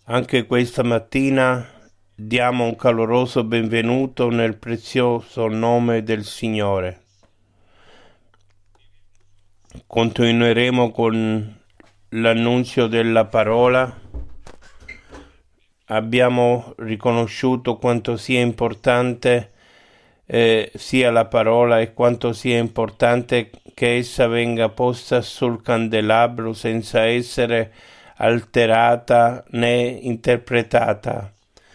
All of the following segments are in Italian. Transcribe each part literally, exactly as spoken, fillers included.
Anche questa mattina diamo un caloroso benvenuto nel prezioso nome del Signore. Continueremo con l'annunzio della parola. Abbiamo riconosciuto quanto sia importante eh, sia la parola e quanto sia importante che essa venga posta sul candelabro senza essere alterata né interpretata.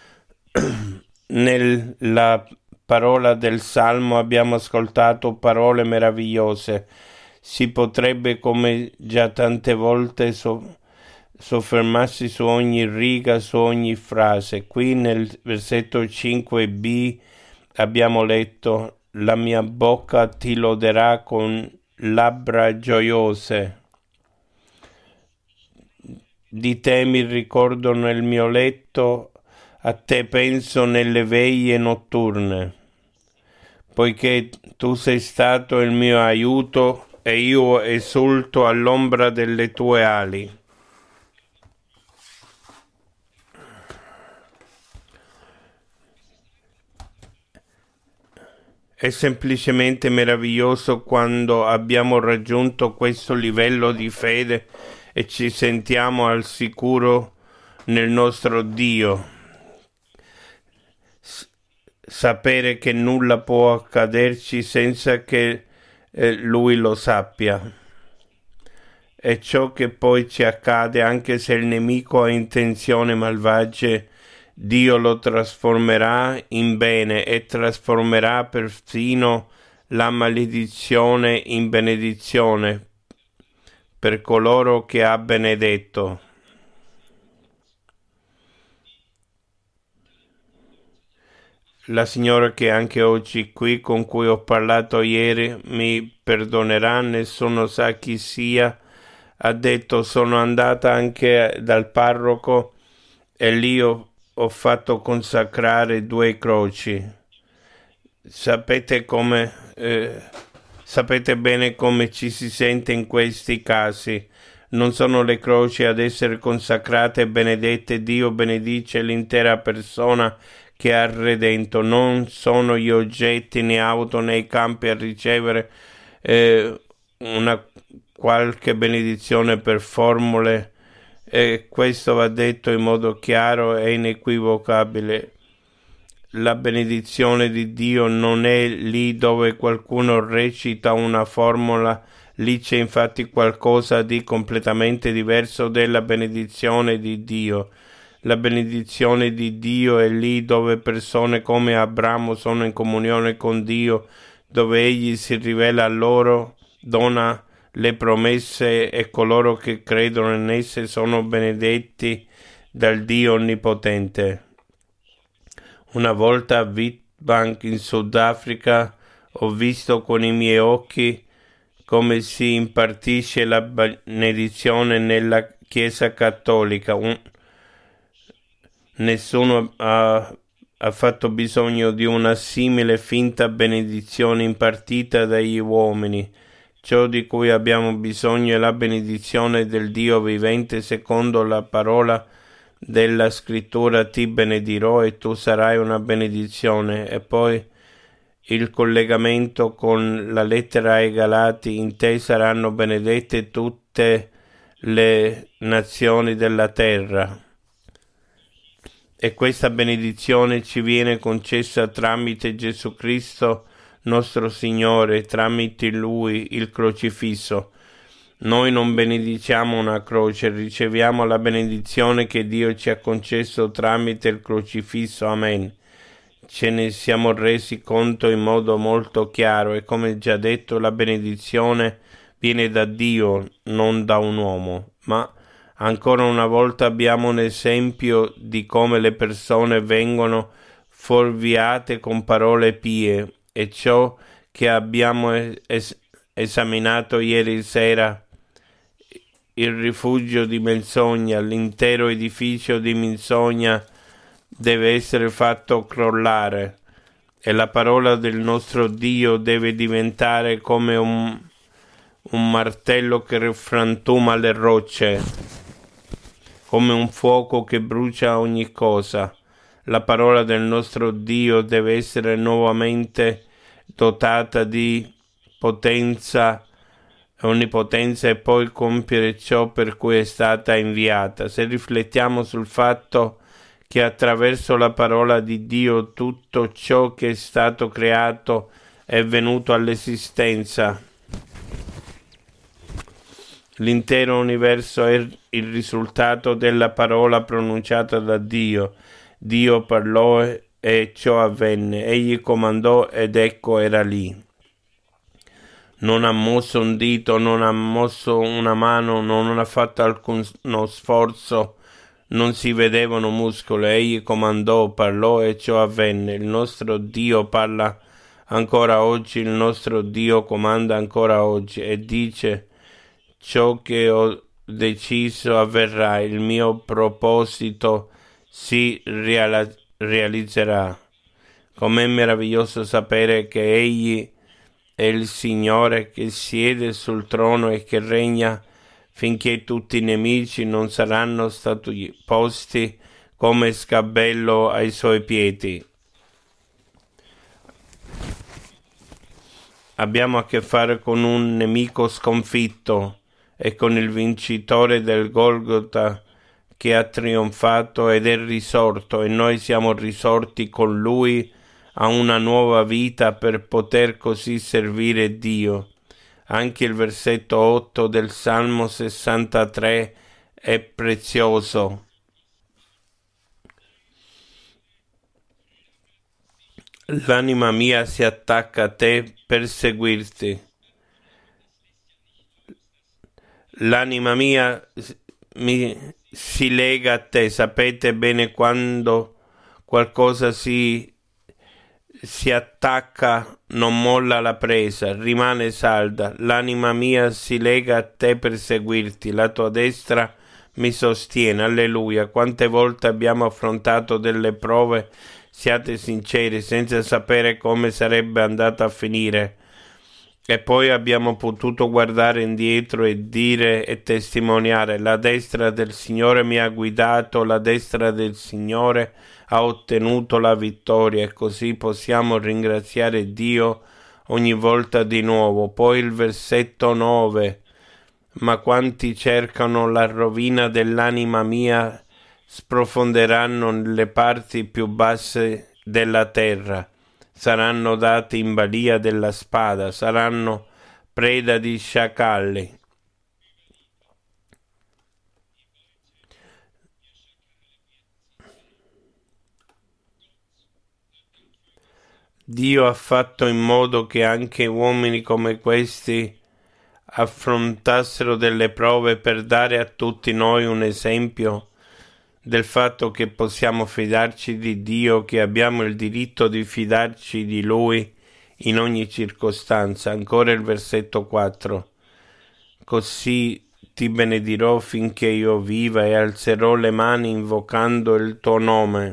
Nella parola del Salmo abbiamo ascoltato parole meravigliose. Si potrebbe, come già tante volte, so- soffermarsi su ogni riga, su ogni frase. Qui nel versetto cinque b abbiamo letto: la mia bocca ti loderà con labbra gioiose. Di te mi ricordo nel mio letto, a te penso nelle veglie notturne, poiché tu sei stato il mio aiuto e io esulto all'ombra delle tue ali. È semplicemente meraviglioso quando abbiamo raggiunto questo livello di fede e ci sentiamo al sicuro nel nostro Dio. S- sapere che nulla può accaderci senza che eh, Lui lo sappia. E ciò che poi ci accade, anche se il nemico ha intenzioni malvagie, Dio lo trasformerà in bene e trasformerà persino la maledizione in benedizione per coloro che ha benedetto. La signora che anche oggi qui, con cui ho parlato ieri, mi perdonerà, nessuno sa chi sia, ha detto: sono andata anche dal parroco e lì ho ho fatto consacrare due croci. Sapete come, eh, sapete bene come ci si sente in questi casi. Non sono le croci ad essere consacrate e benedette. Dio benedice l'intera persona che ha redento. Non sono gli oggetti né auto né i campi a ricevere eh, una qualche benedizione per formule. E questo va detto in modo chiaro e inequivocabile. La benedizione di Dio non è lì dove qualcuno recita una formula. Lì c'è infatti qualcosa di completamente diverso della benedizione di Dio. La benedizione di Dio è lì dove persone come Abramo sono in comunione con Dio, dove Egli si rivela a loro, dona le promesse e coloro che credono in esse sono benedetti dal Dio Onnipotente. Una volta a Witbank in Sudafrica ho visto con i miei occhi come si impartisce la benedizione nella Chiesa Cattolica. Un... Nessuno ha, ha fatto bisogno di una simile finta benedizione impartita dagli uomini. Ciò di cui abbiamo bisogno è la benedizione del Dio vivente secondo la parola della scrittura: ti benedirò e tu sarai una benedizione. E poi il collegamento con la lettera ai Galati: in te saranno benedette tutte le nazioni della terra. E questa benedizione ci viene concessa tramite Gesù Cristo nostro Signore, tramite Lui, il crocifisso. Noi non benediciamo una croce, riceviamo la benedizione che Dio ci ha concesso tramite il crocifisso. Amen. Ce ne siamo resi conto in modo molto chiaro e, come già detto, la benedizione viene da Dio, non da un uomo. Ma ancora una volta abbiamo un esempio di come le persone vengono fuorviate con parole pie. E ciò che abbiamo es- esaminato ieri sera, il rifugio di menzogna, l'intero edificio di menzogna deve essere fatto crollare e la parola del nostro Dio deve diventare come un, un martello che frantuma le rocce. come un fuoco che brucia ogni cosa. La parola del nostro Dio deve essere nuovamente dotata di potenza, onnipotenza e poi compiere ciò per cui è stata inviata. Se riflettiamo sul fatto che attraverso la parola di Dio tutto ciò che è stato creato è venuto all'esistenza, l'intero universo è il risultato della parola pronunciata da Dio. Dio parlò e ciò avvenne. Egli comandò ed ecco era lì. Non ha mosso un dito, non ha mosso una mano, non ha fatto alcuno sforzo, non si vedevano muscoli. Egli comandò, parlò e ciò avvenne. Il nostro Dio parla ancora oggi, il nostro Dio comanda ancora oggi e dice: ciò che ho deciso avverrà, il mio proposito si reala- realizzerà. Com'è meraviglioso sapere che Egli è il Signore che siede sul trono e che regna finché tutti i nemici non saranno stati posti come sgabello ai suoi piedi. Abbiamo a che fare con un nemico sconfitto e con il vincitore del Golgota che ha trionfato ed è risorto, e noi siamo risorti con lui a una nuova vita per poter così servire Dio. Anche il versetto otto del Salmo sessantatré è prezioso. L'anima mia si attacca a te per seguirti. L'anima mia mi, si lega a te. Sapete bene quando qualcosa si, si attacca, non molla la presa, rimane salda. L'anima mia si lega a te per seguirti. La tua destra mi sostiene. Alleluia. Quante volte abbiamo affrontato delle prove, siate sinceri, senza sapere come sarebbe andata a finire. E poi abbiamo potuto guardare indietro e dire e testimoniare: la destra del Signore mi ha guidato, la destra del Signore ha ottenuto la vittoria, e così possiamo ringraziare Dio ogni volta di nuovo. Poi il versetto nove: ma quanti cercano la rovina dell'anima mia sprofonderanno nelle parti più basse della terra. Saranno dati in balia della spada, saranno preda di sciacalli. Dio ha fatto in modo che anche uomini come questi affrontassero delle prove per dare a tutti noi un esempio del fatto che possiamo fidarci di Dio, che abbiamo il diritto di fidarci di Lui in ogni circostanza. Ancora il versetto quattro: così ti benedirò finché io viva e alzerò le mani invocando il tuo nome.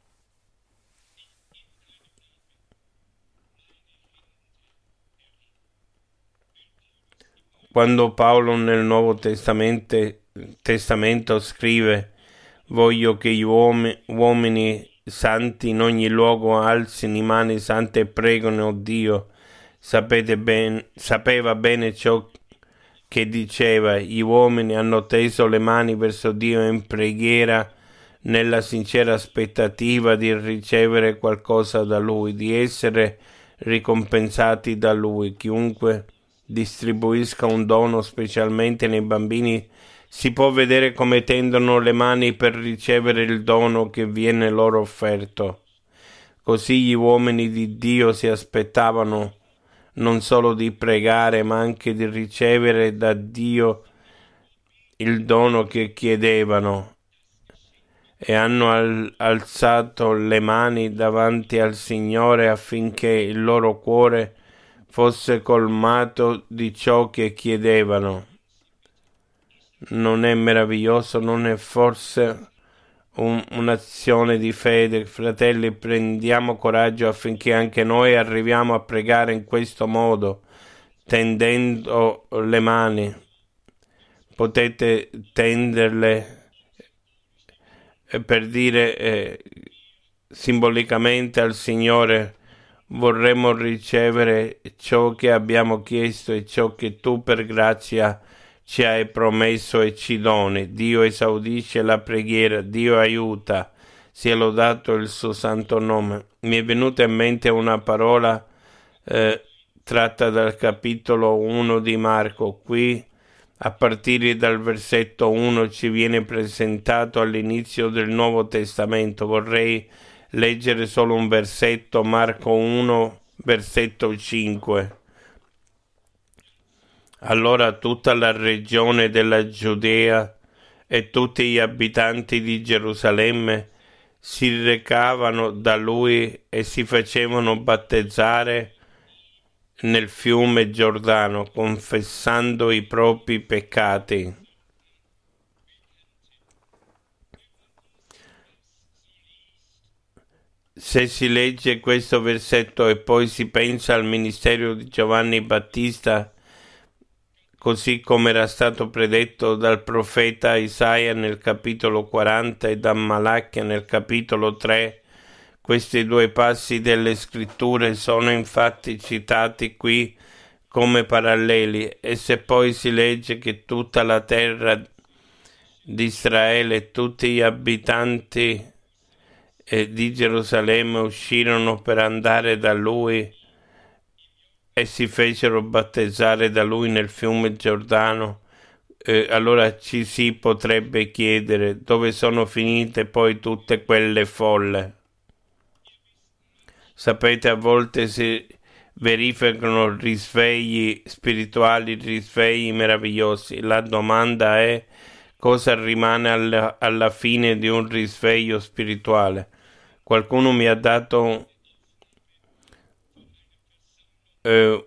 Quando Paolo nel Nuovo Testamento, Testamento scrive: voglio che gli uomini, uomini santi in ogni luogo alzino mani sante e pregano Dio, sapete ben, sapeva bene ciò che diceva. Gli uomini hanno teso le mani verso Dio in preghiera, nella sincera aspettativa di ricevere qualcosa da Lui, di essere ricompensati da Lui. Chiunque distribuisca un dono, specialmente nei bambini, si può vedere come tendono le mani per ricevere il dono che viene loro offerto. Così gli uomini di Dio si aspettavano non solo di pregare, ma anche di ricevere da Dio il dono che chiedevano, e hanno al- alzato le mani davanti al Signore affinché il loro cuore fosse colmato di ciò che chiedevano. Non è meraviglioso? Non è forse un, un'azione di fede? Fratelli, prendiamo coraggio affinché anche noi arriviamo a pregare in questo modo, tendendo le mani. Potete tenderle per dire eh, simbolicamente al Signore: vorremmo ricevere ciò che abbiamo chiesto e ciò che tu per grazia ci hai promesso e ci doni. Dio esaudisce la preghiera, Dio aiuta, sia lodato il suo santo nome. Mi è venuta in mente una parola eh, tratta dal capitolo uno di Marco. Qui, a partire dal versetto uno, ci viene presentato all'inizio del Nuovo Testamento. Vorrei leggere solo un versetto, Marco uno, versetto cinque. Allora tutta la regione della Giudea e tutti gli abitanti di Gerusalemme si recavano da lui e si facevano battezzare nel fiume Giordano, confessando i propri peccati. Se si legge questo versetto e poi si pensa al ministero di Giovanni Battista, così come era stato predetto dal profeta Isaia nel capitolo quaranta e da Malachia nel capitolo tre, questi due passi delle scritture sono infatti citati qui come paralleli. E se poi si legge che tutta la terra di Israele e tutti gli abitanti eh, di Gerusalemme uscirono per andare da lui e si fecero battezzare da lui nel fiume Giordano, eh, allora ci si potrebbe chiedere: dove sono finite poi tutte quelle folle? Sapete, a volte si verificano risvegli spirituali, risvegli meravigliosi. La domanda è: cosa rimane alla, alla fine di un risveglio spirituale? Qualcuno mi ha dato eh,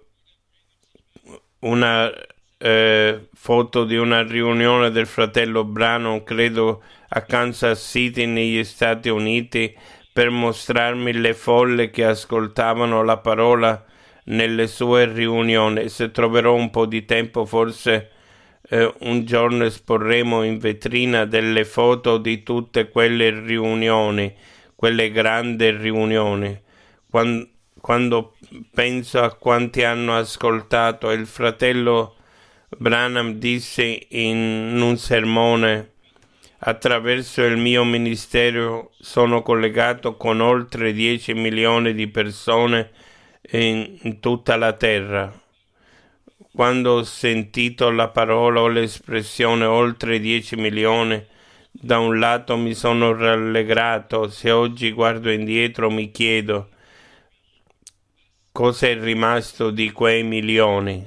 una eh, foto di una riunione del fratello Branham, credo a Kansas City negli Stati Uniti, per mostrarmi le folle che ascoltavano la parola nelle sue riunioni. Se troverò un po' di tempo, forse eh, un giorno esporremo in vetrina delle foto di tutte quelle riunioni, quelle grandi riunioni. Quando, quando penso a quanti hanno ascoltato, il fratello Branham disse in un sermone: attraverso il mio ministero sono collegato con oltre dieci milioni di persone in, in tutta la terra. Quando ho sentito la parola o l'espressione oltre dieci milioni, da un lato mi sono rallegrato. Se oggi guardo indietro mi chiedo: cosa è rimasto di quei milioni?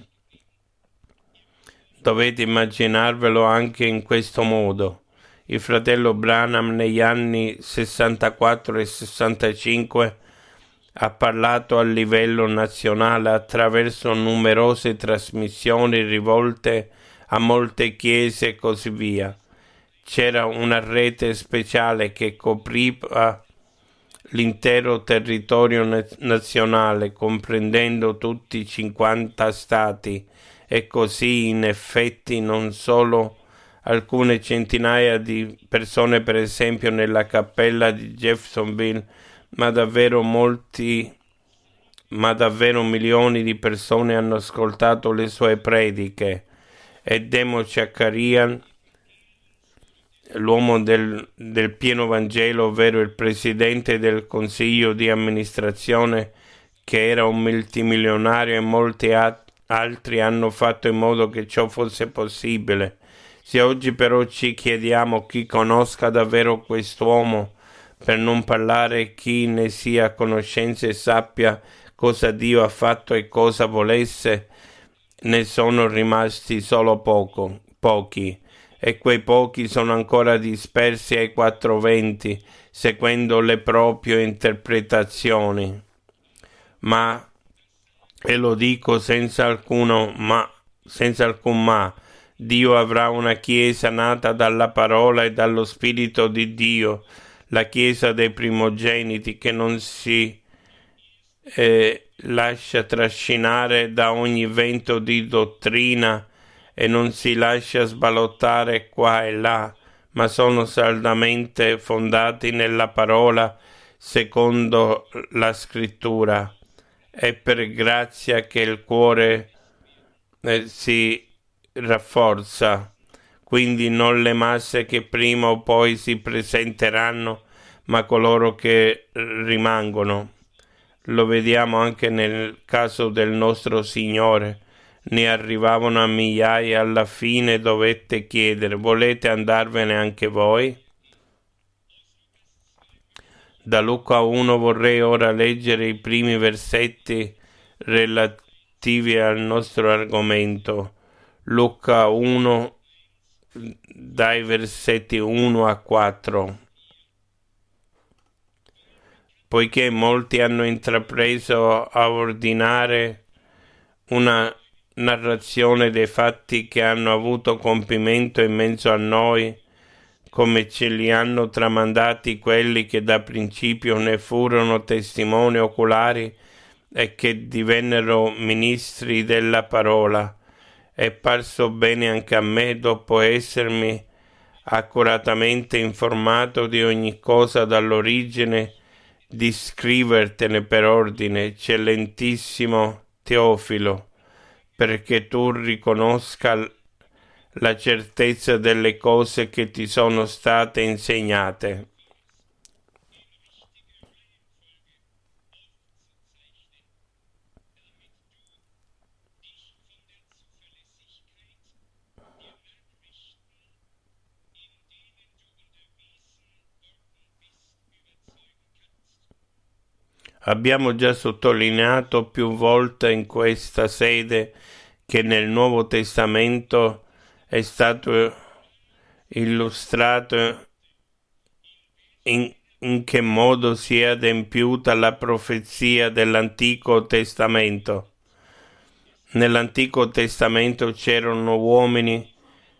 Dovete immaginarvelo anche in questo modo. Il fratello Branham negli anni sessantaquattro e sessantacinque ha parlato a livello nazionale attraverso numerose trasmissioni rivolte a molte chiese e così via. C'era una rete speciale che copriva l'intero territorio nazionale, comprendendo tutti i cinquanta stati, e così in effetti non solo alcune centinaia di persone, per esempio nella cappella di Jeffersonville, ma davvero molti, ma davvero milioni di persone hanno ascoltato le sue prediche. E Demo Chakarian, l'uomo del, del pieno Vangelo, ovvero il presidente del consiglio di amministrazione, che era un multimilionario, e molti altri hanno fatto in modo che ciò fosse possibile. Se oggi però ci chiediamo chi conosca davvero quest'uomo, per non parlare chi ne sia a conoscenza e sappia cosa Dio ha fatto e cosa volesse, ne sono rimasti solo poco, pochi, e quei pochi sono ancora dispersi ai quattro venti, seguendo le proprie interpretazioni. Ma, e lo dico senza alcuno ma, senza alcun ma, Dio avrà una chiesa nata dalla parola e dallo Spirito di Dio, la chiesa dei primogeniti, che non si eh, lascia trascinare da ogni vento di dottrina e non si lascia sballottare qua e là, ma sono saldamente fondati nella parola secondo la scrittura. È per grazia che il cuore eh, si rafforza, quindi non le masse che prima o poi si presenteranno, ma coloro che rimangono. Lo vediamo anche nel caso del nostro Signore. Ne arrivavano a migliaia, alla fine dovette chiedere: volete andarvene anche voi? Da Luca uno vorrei ora leggere i primi versetti relativi al nostro argomento. Luca uno, dai versetti uno a quattro. Poiché molti hanno intrapreso a ordinare una narrazione dei fatti che hanno avuto compimento in mezzo a noi, come ce li hanno tramandati quelli che da principio ne furono testimoni oculari e che divennero ministri della parola, è parso bene anche a me, dopo essermi accuratamente informato di ogni cosa dall'origine, di scrivertene per ordine, eccellentissimo Teofilo, perché tu riconosca la certezza delle cose che ti sono state insegnate. Abbiamo già sottolineato più volte in questa sede che nel Nuovo Testamento è stato illustrato in, in che modo si è adempiuta la profezia dell'Antico Testamento. Nell'Antico Testamento c'erano uomini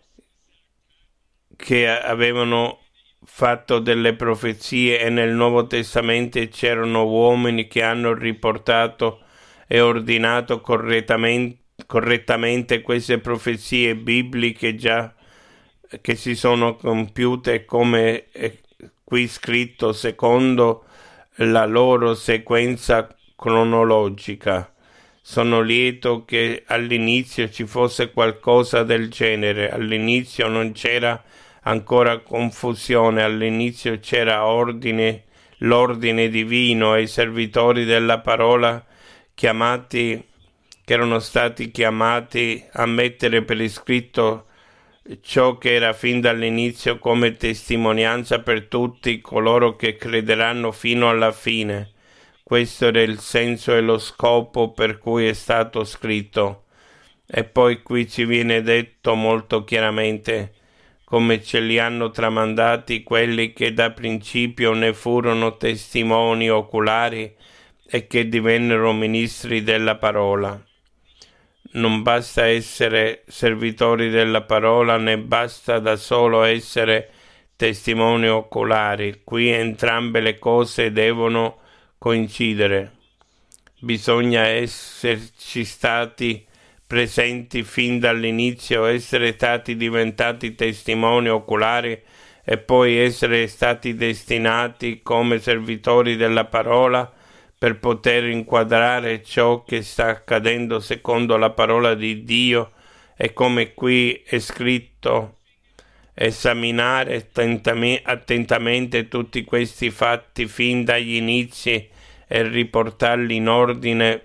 che avevano fatto delle profezie e nel Nuovo Testamento c'erano uomini che hanno riportato e ordinato correttamente, correttamente queste profezie bibliche già che si sono compiute come è qui scritto secondo la loro sequenza cronologica. Sono lieto che all'inizio ci fosse qualcosa del genere. All'inizio non c'era ancora confusione, all'inizio c'era ordine, l'ordine divino e i servitori della parola chiamati, che erano stati chiamati a mettere per iscritto ciò che era fin dall'inizio come testimonianza per tutti coloro che crederanno fino alla fine. Questo era il senso e lo scopo per cui è stato scritto. E poi qui ci viene detto molto chiaramente come ce li hanno tramandati quelli che da principio ne furono testimoni oculari e che divennero ministri della parola. Non basta essere servitori della parola, né basta da solo essere testimoni oculari. Qui entrambe le cose devono coincidere. Bisogna esserci stati presenti fin dall'inizio, essere stati diventati testimoni oculari e poi essere stati destinati come servitori della parola per poter inquadrare ciò che sta accadendo secondo la parola di Dio e come qui è scritto, esaminare attentamente tutti questi fatti fin dagli inizi e riportarli in ordine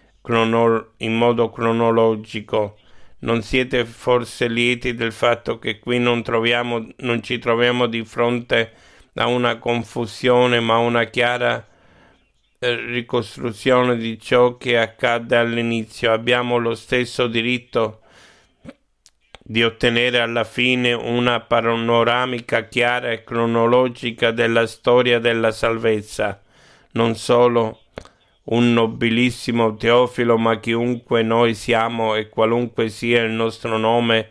in modo cronologico. Non siete forse lieti del fatto che qui non troviamo, non ci troviamo di fronte a una confusione, ma a una chiara eh, ricostruzione di ciò che accadde all'inizio? Abbiamo lo stesso diritto di ottenere alla fine una panoramica chiara e cronologica della storia della salvezza, non solo un nobilissimo Teofilo, ma chiunque noi siamo e qualunque sia il nostro nome,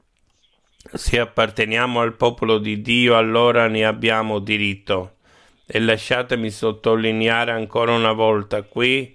se apparteniamo al popolo di Dio, allora ne abbiamo diritto. E lasciatemi sottolineare ancora una volta, qui,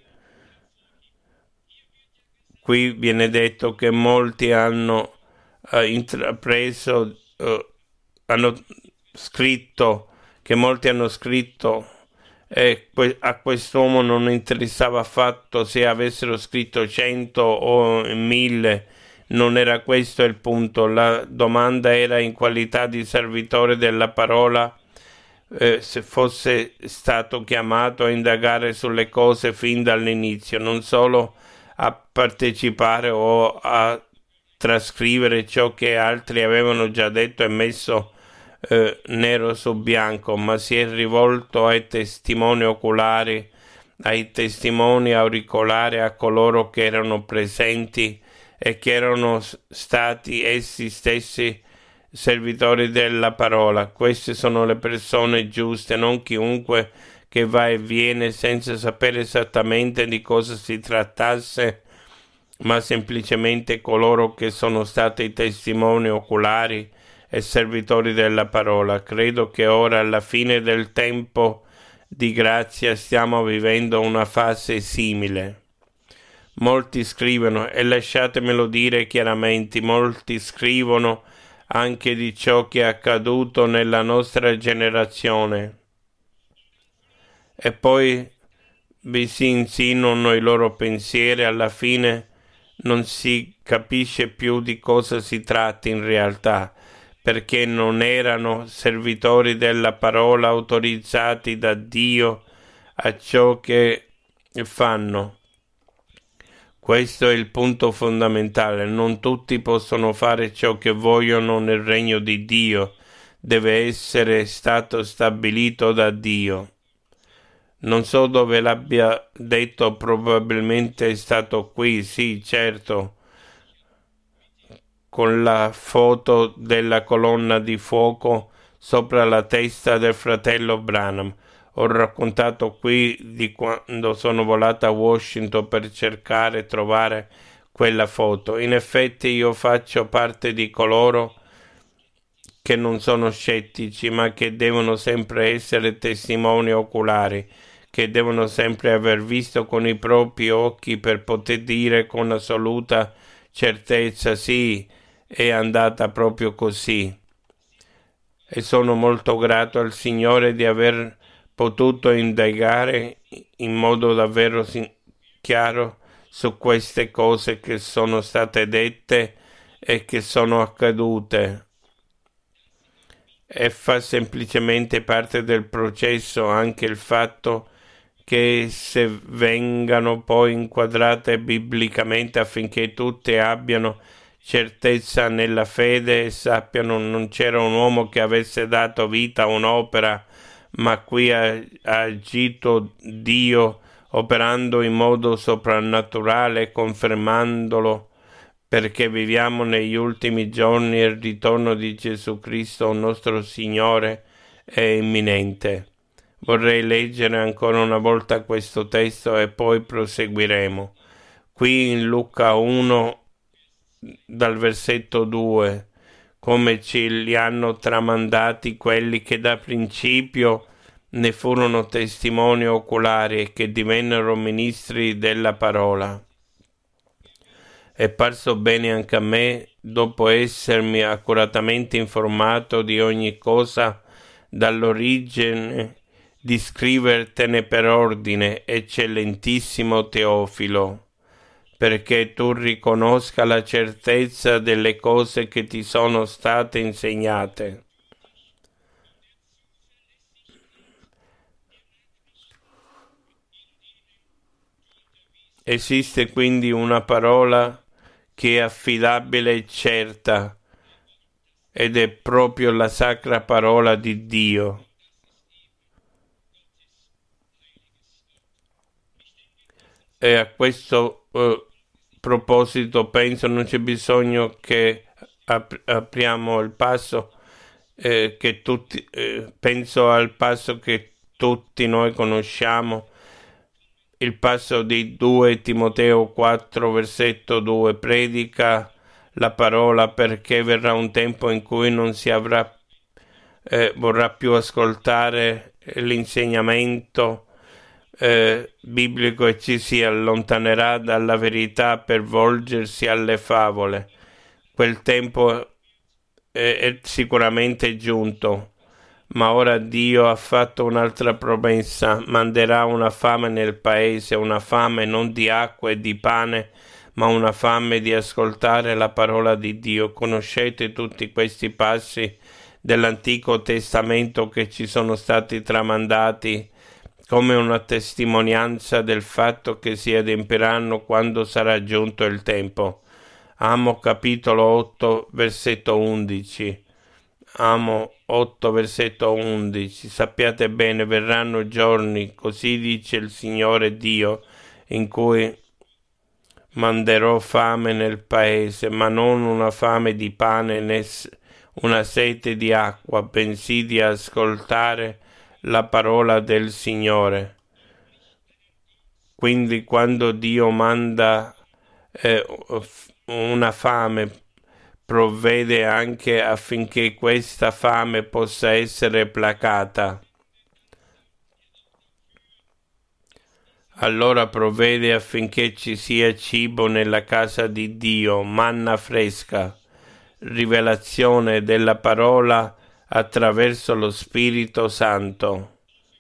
qui viene detto che molti hanno uh, intrapreso uh, hanno scritto, che molti hanno scritto, e a quest'uomo non interessava affatto se avessero scritto cento o mille, non era questo il punto. La domanda era in qualità di servitore della parola, eh, se fosse stato chiamato a indagare sulle cose fin dall'inizio, non solo a partecipare o a trascrivere ciò che altri avevano già detto e messo eh, nero su bianco, ma si è rivolto ai testimoni oculari, ai testimoni auricolari, a coloro che erano presenti e che erano stati essi stessi servitori della parola. Queste sono le persone giuste, non chiunque che va e viene senza sapere esattamente di cosa si trattasse, ma semplicemente coloro che sono stati testimoni oculari e servitori della parola. Credo che ora, alla fine del tempo di grazia, stiamo vivendo una fase simile. Molti scrivono, e lasciatemelo dire chiaramente, molti scrivono anche di ciò che è accaduto nella nostra generazione, e poi vi si insinuano i loro pensieri. Alla fine non si capisce più di cosa si tratta in realtà, perché non erano servitori della parola autorizzati da Dio a ciò che fanno. Questo è il punto fondamentale. Non tutti possono fare ciò che vogliono nel regno di Dio. Deve essere stato stabilito da Dio. Non so dove l'abbia detto, probabilmente è stato qui, sì, certo, con la foto della colonna di fuoco sopra la testa del fratello Branham. Ho raccontato qui di quando sono volata a Washington per cercare e trovare quella foto. In effetti io faccio parte di coloro che non sono scettici, ma che devono sempre essere testimoni oculari, che devono sempre aver visto con i propri occhi per poter dire con assoluta certezza: sì, è andata proprio così. E sono molto grato al Signore di aver potuto indagare in modo davvero chiaro su queste cose che sono state dette e che sono accadute, e fa semplicemente parte del processo anche il fatto che se vengano poi inquadrate biblicamente, affinché tutti abbiano certezza nella fede e sappiano non c'era un uomo che avesse dato vita a un'opera, ma qui ha, ha agito Dio operando in modo soprannaturale, confermandolo, perché viviamo negli ultimi giorni e il ritorno di Gesù Cristo, nostro Signore, è imminente. Vorrei leggere ancora una volta questo testo e poi proseguiremo. Qui in Luca uno, dal versetto due, come ce li hanno tramandati quelli che da principio ne furono testimoni oculari e che divennero ministri della parola. È parso bene anche a me, dopo essermi accuratamente informato di ogni cosa dall'origine, di scrivertene per ordine, eccellentissimo Teofilo, perché tu riconosca la certezza delle cose che ti sono state insegnate. Esiste quindi una parola che è affidabile e certa, ed è proprio la sacra parola di Dio. E a questo uh, proposito penso non c'è bisogno che ap- apriamo il passo eh, che tutti eh, penso al passo che tutti noi conosciamo, il passo di due Timoteo quattro versetto due: predica la parola, perché verrà un tempo in cui non si avrà eh, vorrà più ascoltare l'insegnamento Eh, biblico e ci si allontanerà dalla verità per volgersi alle favole. Quel tempo è, è sicuramente giunto. Ma ora Dio ha fatto un'altra promessa: manderà una fame nel paese, una fame non di acqua e di pane, ma una fame di ascoltare la parola di Dio. Conoscete tutti questi passi dell'Antico Testamento che ci sono stati tramandati come una testimonianza del fatto che si adempiranno quando sarà giunto il tempo. Amo capitolo otto, versetto undici. Amo otto, versetto undici. Sappiate bene, verranno giorni, così dice il Signore Dio, in cui manderò fame nel paese, ma non una fame di pane né una sete di acqua, bensì di ascoltare la parola del Signore. Quindi quando Dio manda eh, una fame, provvede anche affinché questa fame possa essere placata. Allora provvede affinché ci sia cibo nella casa di Dio, manna fresca, rivelazione della parola attraverso lo Spirito Santo.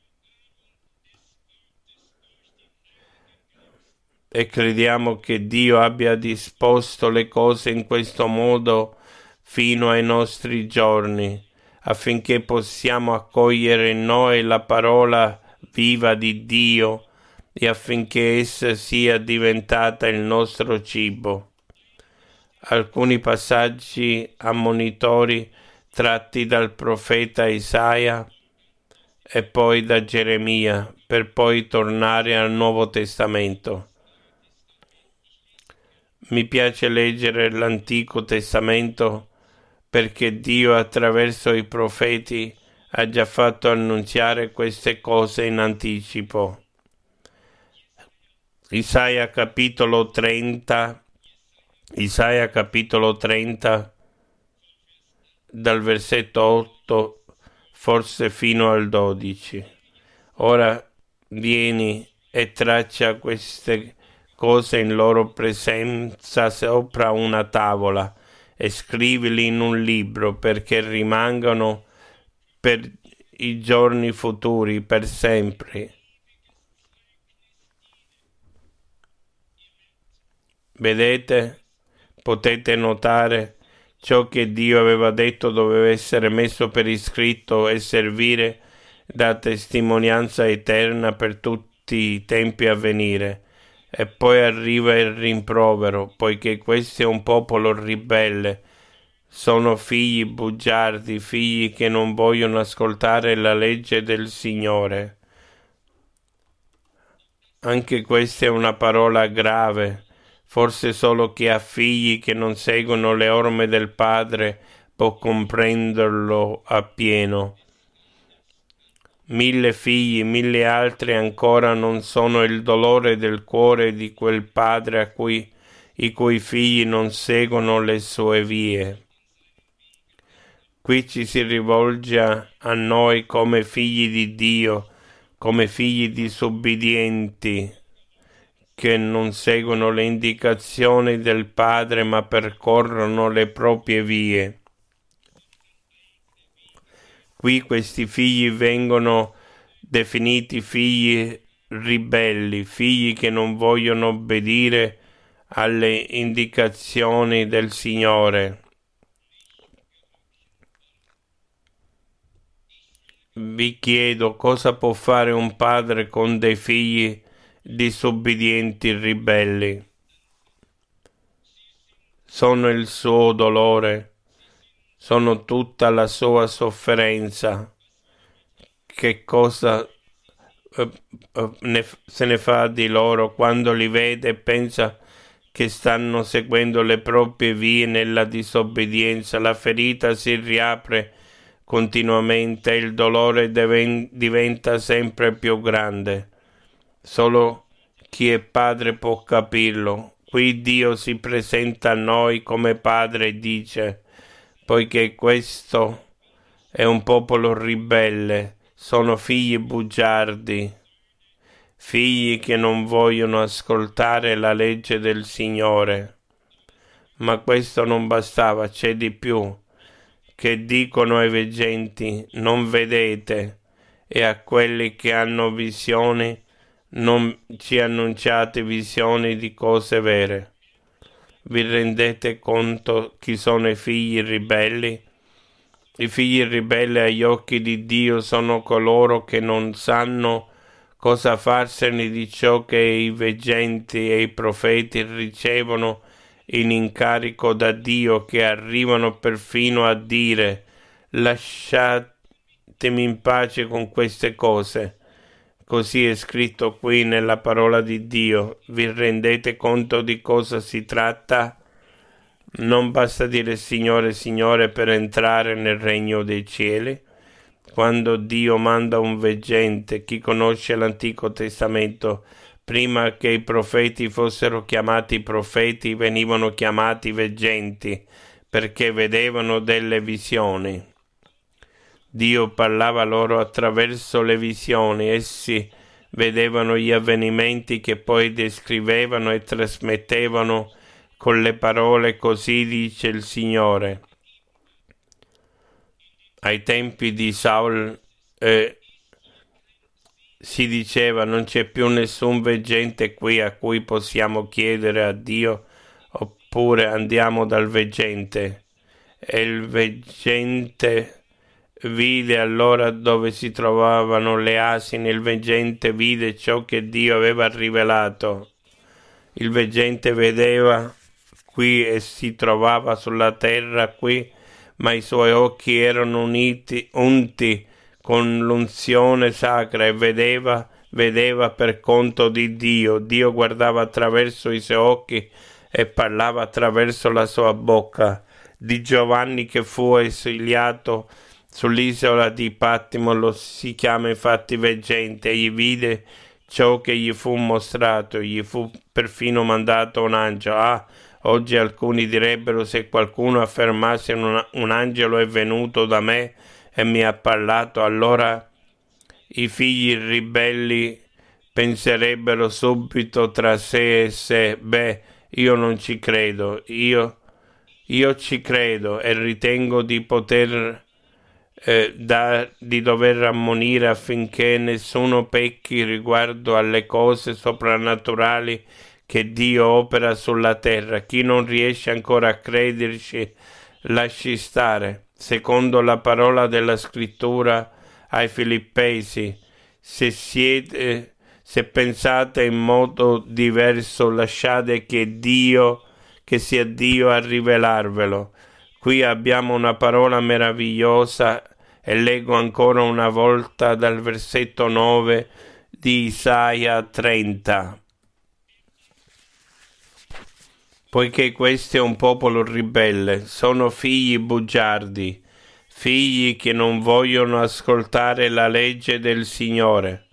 E crediamo che Dio abbia disposto le cose in questo modo fino ai nostri giorni, affinché possiamo accogliere in noi la parola viva di Dio e affinché essa sia diventata il nostro cibo. Alcuni passaggi ammonitori tratti dal profeta Isaia e poi da Geremia, per poi tornare al Nuovo Testamento. Mi piace leggere l'Antico Testamento perché Dio attraverso i profeti ha già fatto annunziare queste cose in anticipo. Isaia capitolo trenta, Isaia capitolo trenta, dal versetto otto forse fino al dodici. Ora vieni e traccia queste cose in loro presenza sopra una tavola e scrivili in un libro, perché rimangano per i giorni futuri, per sempre. Vedete, potete notare, ciò che Dio aveva detto doveva essere messo per iscritto e servire da testimonianza eterna per tutti i tempi a venire. E poi arriva il rimprovero, poiché questo è un popolo ribelle, sono figli bugiardi, figli che non vogliono ascoltare la legge del Signore. Anche questa è una parola grave. Forse solo chi ha figli che non seguono le orme del padre può comprenderlo appieno. Mille figli, mille altri ancora non sono il dolore del cuore di quel padre a cui i cui figli non seguono le sue vie. Qui ci si rivolge a noi come figli di Dio, come figli disobbedienti, che non seguono le indicazioni del Padre ma percorrono le proprie vie. Qui questi figli vengono definiti figli ribelli, figli che non vogliono obbedire alle indicazioni del Signore. Vi chiedo, cosa può fare un padre con dei figli disobbedienti ribelli? Sono il suo dolore, sono tutta la sua sofferenza. Che cosa eh, eh, ne, se ne fa di loro quando li vede e pensa che stanno seguendo le proprie vie nella disobbedienza? La ferita si riapre continuamente e il dolore deven- diventa sempre più grande. Solo chi è padre può capirlo. Qui Dio si presenta a noi come padre e dice: poiché questo è un popolo ribelle, sono figli bugiardi, figli che non vogliono ascoltare la legge del Signore. Ma questo non bastava, c'è di più. che dicono ai veggenti: non vedete, e a quelli che hanno visioni: non ci annunciate visioni di cose vere. Vi rendete conto chi sono i figli ribelli? I figli ribelli agli occhi di Dio sono coloro che non sanno cosa farsene di ciò che i veggenti e i profeti ricevono in incarico da Dio, che arrivano perfino a dire: lasciatemi in pace con queste cose. Così è scritto qui nella parola di Dio. Vi rendete conto di cosa si tratta? Non basta dire Signore, Signore per entrare nel regno dei cieli. Quando Dio manda un veggente, chi conosce l'Antico Testamento, prima che i profeti fossero chiamati profeti, venivano chiamati veggenti, perché vedevano delle visioni. Dio parlava loro attraverso le visioni. Essi vedevano gli avvenimenti che poi descrivevano e trasmettevano con le parole: così dice il Signore. Ai tempi di Saul eh, si diceva: non c'è più nessun veggente qui a cui possiamo chiedere a Dio, oppure andiamo dal veggente. E il veggente vide allora dove si trovavano le asine. Il veggente vide ciò che Dio aveva rivelato. Il veggente vedeva qui e si trovava sulla terra qui, ma i suoi occhi erano uniti, unti con l'unzione sacra, e vedeva, vedeva per conto di Dio. Dio guardava attraverso i suoi occhi e parlava attraverso la sua bocca. Di Giovanni, che fu esiliato sull'isola di Pattimo, lo si chiama infatti veggente. Egli vide ciò che gli fu mostrato, gli fu perfino mandato un angelo. Ah, oggi alcuni direbbero: se qualcuno affermasse un, un angelo è venuto da me e mi ha parlato, allora i figli ribelli penserebbero subito tra sé e sé: beh, io non ci credo. Io, io ci credo e ritengo di poter Eh, da, di dover ammonire affinché nessuno pecchi riguardo alle cose soprannaturali che Dio opera sulla terra. Chi non riesce ancora a crederci, lasci stare. Secondo la parola della scrittura ai Filippesi: se siete, se pensate in modo diverso, lasciate che Dio, che sia Dio a rivelarvelo. Qui abbiamo una parola meravigliosa, e leggo ancora una volta dal versetto nove di Isaia trenta. Poiché questo è un popolo ribelle, sono figli bugiardi, figli che non vogliono ascoltare la legge del Signore.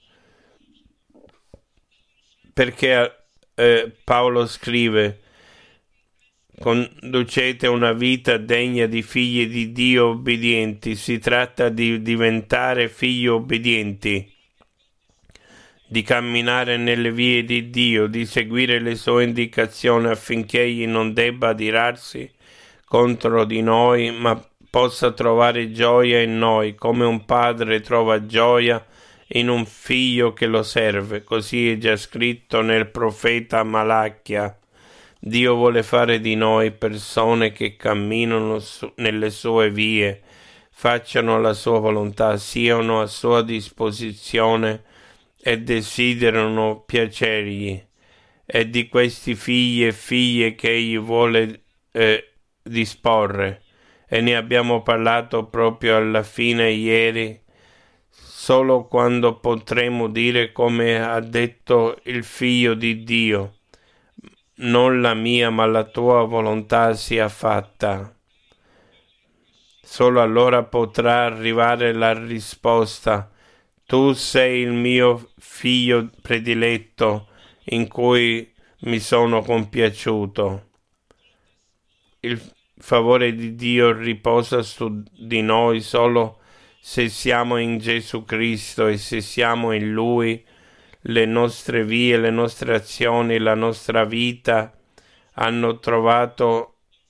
Perché eh, Paolo scrive: conducete una vita degna di figli di Dio obbedienti. Si tratta di diventare figli obbedienti, di camminare nelle vie di Dio, di seguire le sue indicazioni affinché egli non debba adirarsi contro di noi, ma possa trovare gioia in noi, come un padre trova gioia in un figlio che lo serve. Così è già scritto nel profeta Malachia. Dio vuole fare di noi persone che camminano su, nelle sue vie, facciano la sua volontà, siano a sua disposizione e desiderano piacergli. È di questi figli e figlie che egli vuole eh, disporre, e ne abbiamo parlato proprio alla fine ieri. Solo quando potremo dire, come ha detto il Figlio di Dio: non la mia ma la tua volontà sia fatta. Solo allora potrà arrivare la risposta: tu sei il mio figlio prediletto, in cui mi sono compiaciuto. Il favore di Dio riposa su di noi solo se siamo in Gesù Cristo, e se siamo in Lui, le nostre vie, le nostre azioni, la nostra vita hanno trovato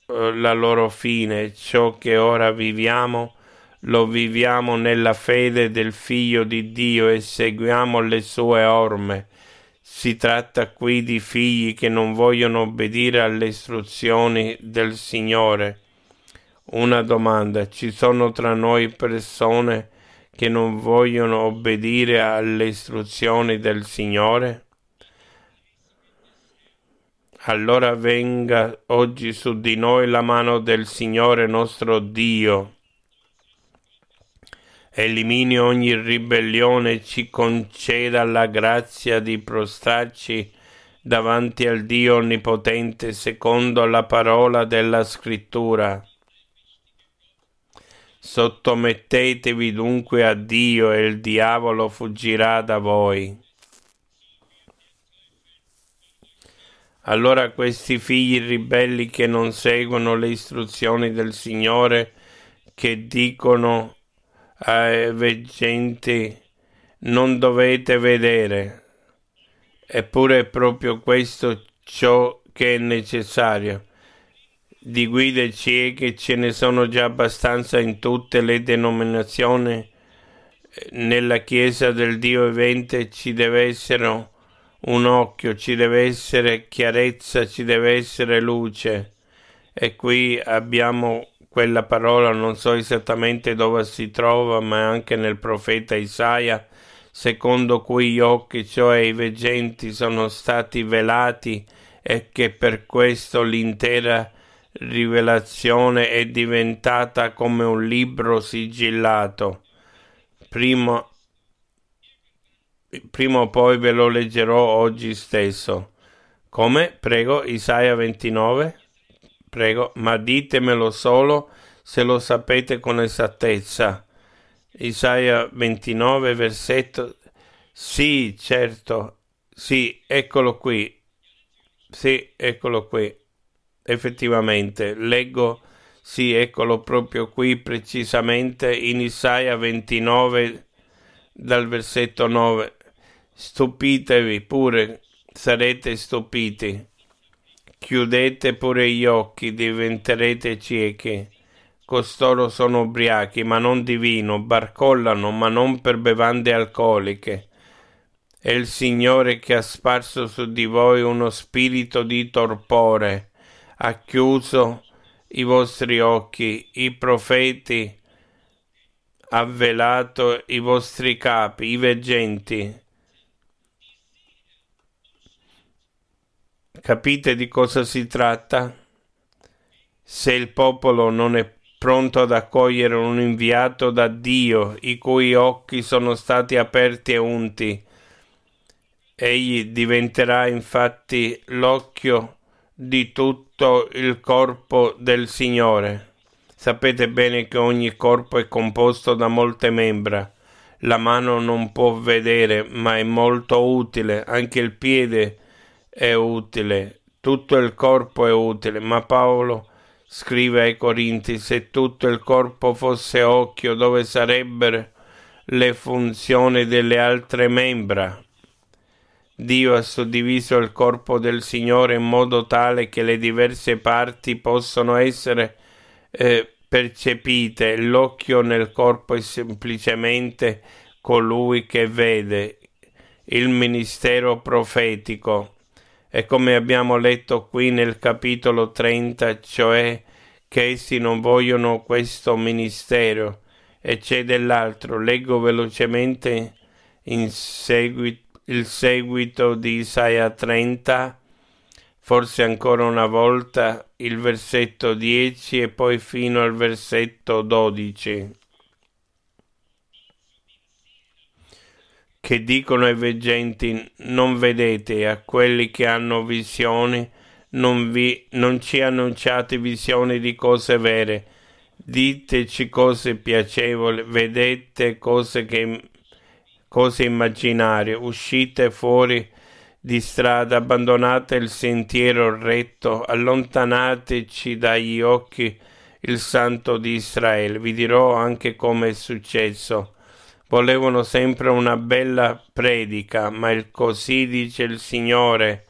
eh, la loro fine. Ciò che ora viviamo lo viviamo nella fede del Figlio di Dio e seguiamo le sue orme. Si tratta qui di figli che non vogliono obbedire alle istruzioni del Signore. Una domanda: ci sono tra noi persone che non vogliono obbedire alle istruzioni del Signore? Allora venga oggi su di noi la mano del Signore nostro Dio. Elimini ogni ribellione e ci conceda la grazia di prostrarci davanti al Dio Onnipotente secondo la parola della Scrittura. Sottomettetevi dunque a Dio e il diavolo fuggirà da voi. Allora questi figli ribelli che non seguono le istruzioni del Signore, che dicono ai veggenti: non dovete vedere, eppure è proprio questo ciò che è necessario. Di guide cieche ce ne sono già abbastanza in tutte le denominazioni. Nella Chiesa del Dio vivente ci deve essere un occhio, ci deve essere chiarezza, ci deve essere luce. E qui abbiamo quella parola, non so esattamente dove si trova, ma anche nel profeta Isaia, secondo cui gli occhi, cioè i veggenti, sono stati velati e che per questo l'intera rivelazione è diventata come un libro sigillato. Prima, prima o poi ve lo leggerò oggi stesso. Come? Prego, Isaia ventinove. Prego, ma ditemelo solo se lo sapete con esattezza. Isaia ventinove, versetto. Sì, certo. Sì, eccolo qui. Sì, eccolo qui. Effettivamente, leggo, sì, eccolo proprio qui precisamente in Isaia ventinove dal versetto nove. Stupitevi pure, sarete stupiti. Chiudete pure gli occhi, diventerete ciechi. Costoro sono ubriachi, ma non di vino, barcollano, ma non per bevande alcoliche. È il Signore che ha sparso su di voi uno spirito di torpore. Ha chiuso i vostri occhi, i profeti, ha velato i vostri capi, i veggenti. Capite di cosa si tratta? Se il popolo non è pronto ad accogliere un inviato da Dio, i cui occhi sono stati aperti e unti, egli diventerà infatti l'occhio di tutto il corpo del Signore. Sapete bene che ogni corpo è composto da molte membra. La mano non può vedere, ma è molto utile. Anche il piede è utile. Tutto il corpo è utile. Ma Paolo scrive ai Corinti: se tutto il corpo fosse occhio, dove sarebbero le funzioni delle altre membra? Dio ha suddiviso il corpo del Signore in modo tale che le diverse parti possono essere eh, percepite. L'occhio nel corpo è semplicemente colui che vede. Il ministero profetico. E come abbiamo letto qui nel capitolo trenta, cioè che essi non vogliono questo ministero, e c'è dell'altro. Leggo velocemente in seguito il seguito di Isaia trenta, forse ancora una volta il versetto dieci e poi fino al versetto dodici, che dicono ai veggenti: non vedete, a quelli che hanno visioni non, vi, non ci annunciate visioni di cose vere, diteci cose piacevoli, vedete cose che cose immaginarie, uscite fuori di strada, abbandonate il sentiero retto, allontanateci dagli occhi il Santo di Israele. Vi dirò anche come è successo. Volevano sempre una bella predica, ma il così dice il Signore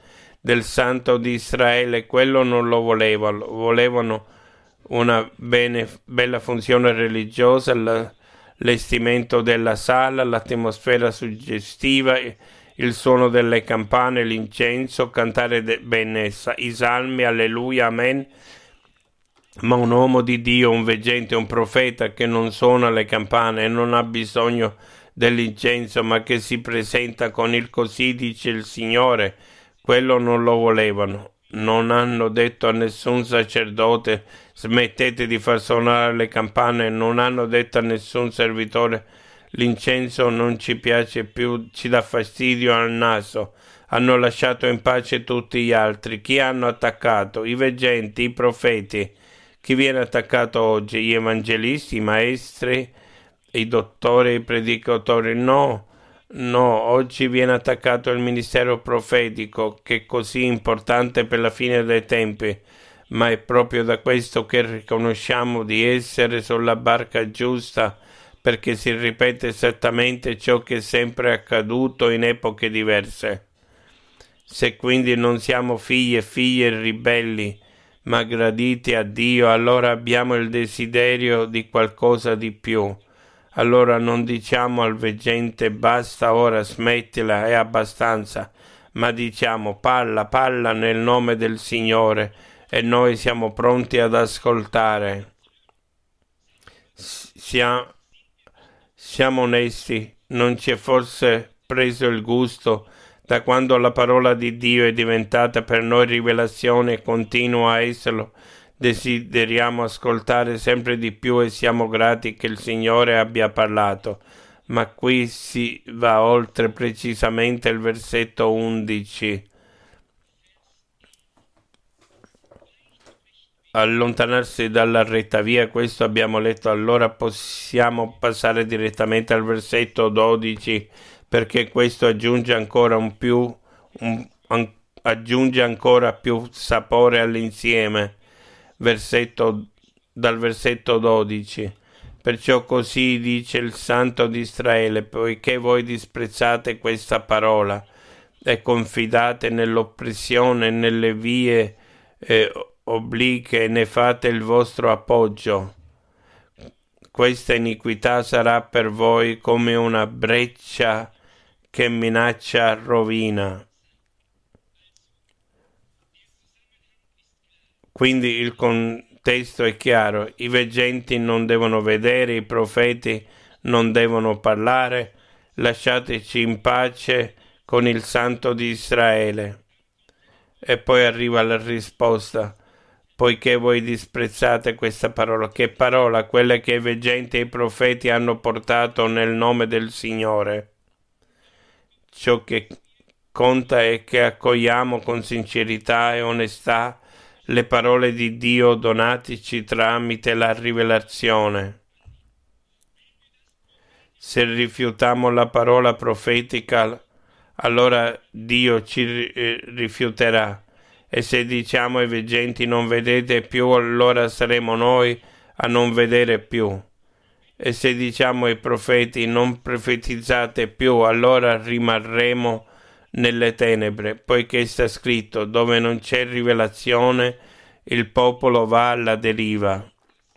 del Santo di Israele, quello non lo volevano, volevano una bene, bella funzione religiosa, l'allestimento della sala, l'atmosfera suggestiva, il suono delle campane, l'incenso, cantare bene i salmi, alleluia, amen. Ma un uomo di Dio, un veggente, un profeta che non suona le campane e non ha bisogno dell'incenso, ma che si presenta con il così dice il Signore, quello non lo volevano. Non hanno detto a nessun sacerdote smettete di far suonare le campane, non hanno detto a nessun servitore l'incenso non ci piace più, ci dà fastidio al naso. Hanno lasciato in pace tutti gli altri. Chi hanno attaccato? I veggenti, i profeti. Chi viene attaccato oggi? Gli evangelisti, i maestri, i dottori, i predicatori? No, no, oggi viene attaccato il ministero profetico, che è così importante per la fine dei tempi, ma è proprio da questo che riconosciamo di essere sulla barca giusta, perché si ripete esattamente ciò che è sempre accaduto in epoche diverse. Se quindi non siamo figli e figlie ribelli, ma graditi a Dio, allora abbiamo il desiderio di qualcosa di più. Allora non diciamo al veggente basta ora, smettila, è abbastanza, ma diciamo parla, parla nel nome del Signore e noi siamo pronti ad ascoltare. Siamo, siamo onesti, non ci è forse preso il gusto da quando la parola di Dio è diventata per noi rivelazione e continua a esserlo. Desideriamo ascoltare sempre di più e siamo grati che il Signore abbia parlato. Ma qui si va oltre, precisamente il versetto undici. Allontanarsi dalla retta via, questo abbiamo letto, allora possiamo passare direttamente al versetto dodici, perché questo aggiunge ancora un più un, an, aggiunge ancora più sapore all'insieme. Versetto, dal versetto dodici. Perciò così dice il Santo di Israele, poiché voi disprezzate questa parola e confidate nell'oppressione, nelle vie eh, oblique e ne fate il vostro appoggio, questa iniquità sarà per voi come una breccia che minaccia rovina. Quindi il contesto è chiaro, i veggenti non devono vedere, i profeti non devono parlare, lasciateci in pace con il Santo di Israele. E poi arriva la risposta, poiché voi disprezzate questa parola. Che parola? Quella che i veggenti e i profeti hanno portato nel nome del Signore. Ciò che conta è che accogliamo con sincerità e onestà le parole di Dio donatici tramite la rivelazione. Se rifiutiamo la parola profetica, allora Dio ci rifiuterà. E se diciamo ai veggenti non vedete più, allora saremo noi a non vedere più. E se diciamo ai profeti non profetizzate più, allora rimarremo nelle tenebre, poiché sta scritto, dove non c'è rivelazione, il popolo va alla deriva.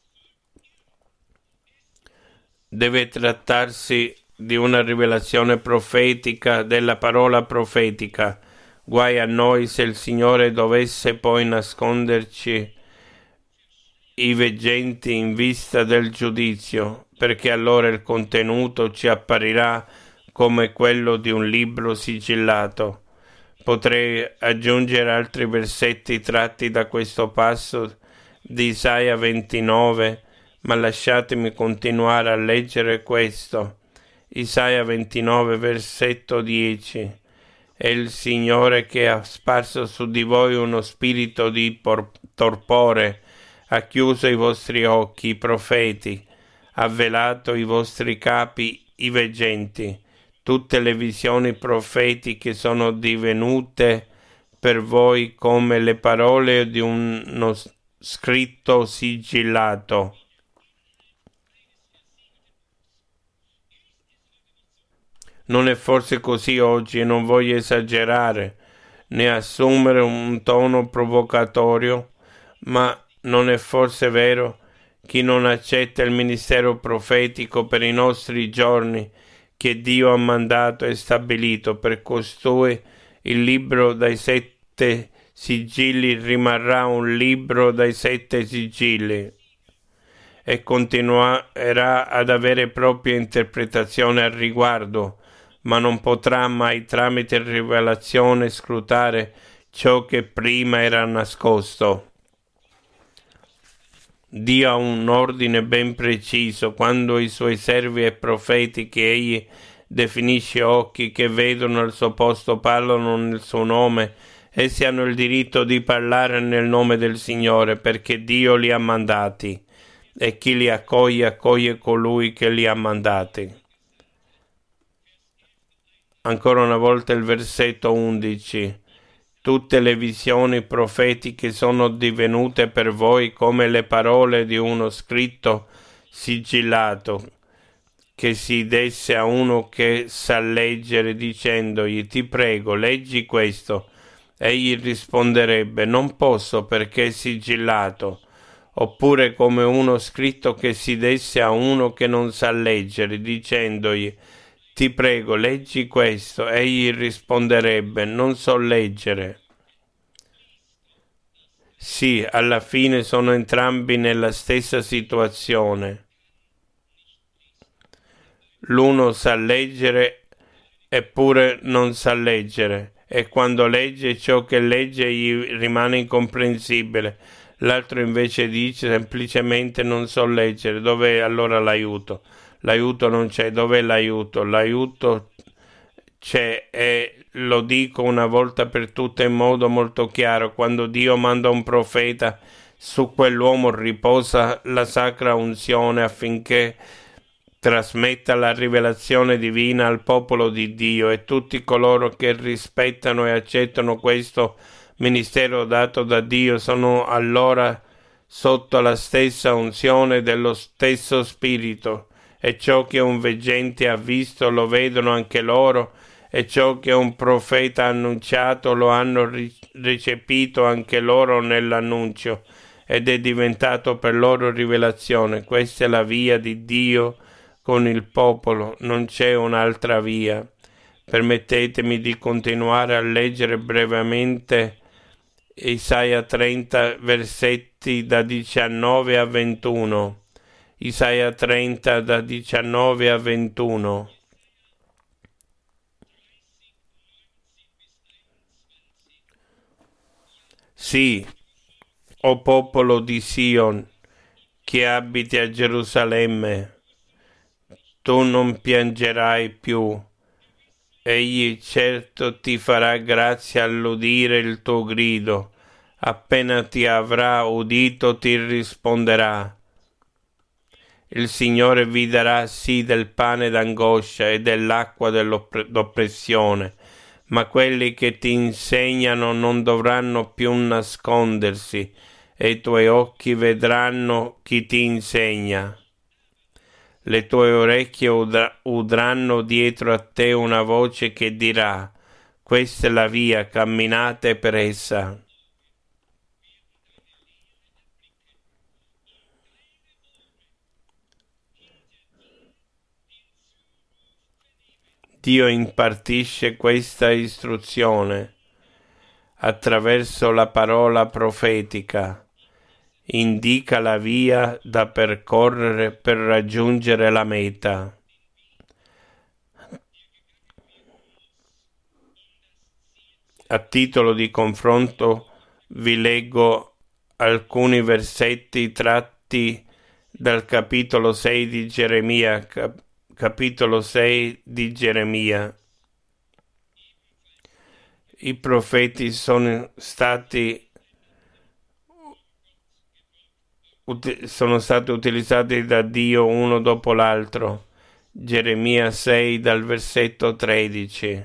Deve trattarsi di una rivelazione profetica, della parola profetica. Guai a noi se il Signore dovesse poi nasconderci i veggenti in vista del giudizio, perché allora il contenuto ci apparirà come quello di un libro sigillato. Potrei aggiungere altri versetti tratti da questo passo di Isaia ventinove, ma lasciatemi continuare a leggere questo. Isaia ventinove, versetto dieci. È il Signore che ha sparso su di voi uno spirito di por- torpore, ha chiuso i vostri occhi, i profeti, ha velato i vostri capi, i veggenti. Tutte le visioni profetiche sono divenute per voi come le parole di uno scritto sigillato. Non è forse così oggi, e non voglio esagerare, né assumere un tono provocatorio, ma non è forse vero chi non accetta il ministero profetico per i nostri giorni che Dio ha mandato e stabilito per costui il libro dai sette sigilli rimarrà un libro dai sette sigilli e continuerà ad avere propria interpretazione al riguardo, ma non potrà mai tramite rivelazione scrutare ciò che prima era nascosto. Dio ha un ordine ben preciso quando i suoi servi e profeti che egli definisce occhi che vedono al suo posto parlano nel suo nome. Essi hanno il diritto di parlare nel nome del Signore perché Dio li ha mandati e chi li accoglie accoglie colui che li ha mandati. Ancora una volta il versetto undici. Tutte le visioni profetiche sono divenute per voi come le parole di uno scritto sigillato, che si desse a uno che sa leggere dicendogli: ti prego, leggi questo. Egli risponderebbe: non posso perché è sigillato. Oppure come uno scritto che si desse a uno che non sa leggere dicendogli: ti prego, leggi questo. Egli risponderebbe: non so leggere. Sì, alla fine sono entrambi nella stessa situazione. L'uno sa leggere eppure non sa leggere, e quando legge ciò che legge gli rimane incomprensibile. L'altro invece dice semplicemente: non so leggere. Dov'è allora l'aiuto? L'aiuto non c'è. Dov'è l'aiuto? L'aiuto c'è, e lo dico una volta per tutte in modo molto chiaro: quando Dio manda un profeta, su quell'uomo riposa la sacra unzione affinché trasmetta la rivelazione divina al popolo di Dio, e tutti coloro che rispettano e accettano questo ministero dato da Dio sono allora sotto la stessa unzione dello stesso Spirito, e ciò che un veggente ha visto lo vedono anche loro, e ciò che un profeta ha annunciato lo hanno recepito anche loro nell'annuncio, ed è diventato per loro rivelazione. Questa è la via di Dio con il popolo, non c'è un'altra via. Permettetemi di continuare a leggere brevemente Isaia trenta, versetti da diciannove a ventuno. Isaia trenta da diciannove a ventuno. Sì, o popolo di Sion, che abiti a Gerusalemme, tu non piangerai più. Egli certo ti farà grazia all'udire il tuo grido. Appena ti avrà udito ti risponderà. Il Signore vi darà sì del pane d'angoscia e dell'acqua dell'oppressione, ma quelli che ti insegnano non dovranno più nascondersi, e i tuoi occhi vedranno chi ti insegna. Le tue orecchie udra- udranno dietro a te una voce che dirà: questa è la via, camminate per essa. Dio impartisce questa istruzione attraverso la parola profetica, indica la via da percorrere per raggiungere la meta. A titolo di confronto vi leggo alcuni versetti tratti dal capitolo sei di Geremia, cap- capitolo sei di Geremia. I profeti sono stati sono stati utilizzati da Dio uno dopo l'altro. Geremia sei dal versetto tredici.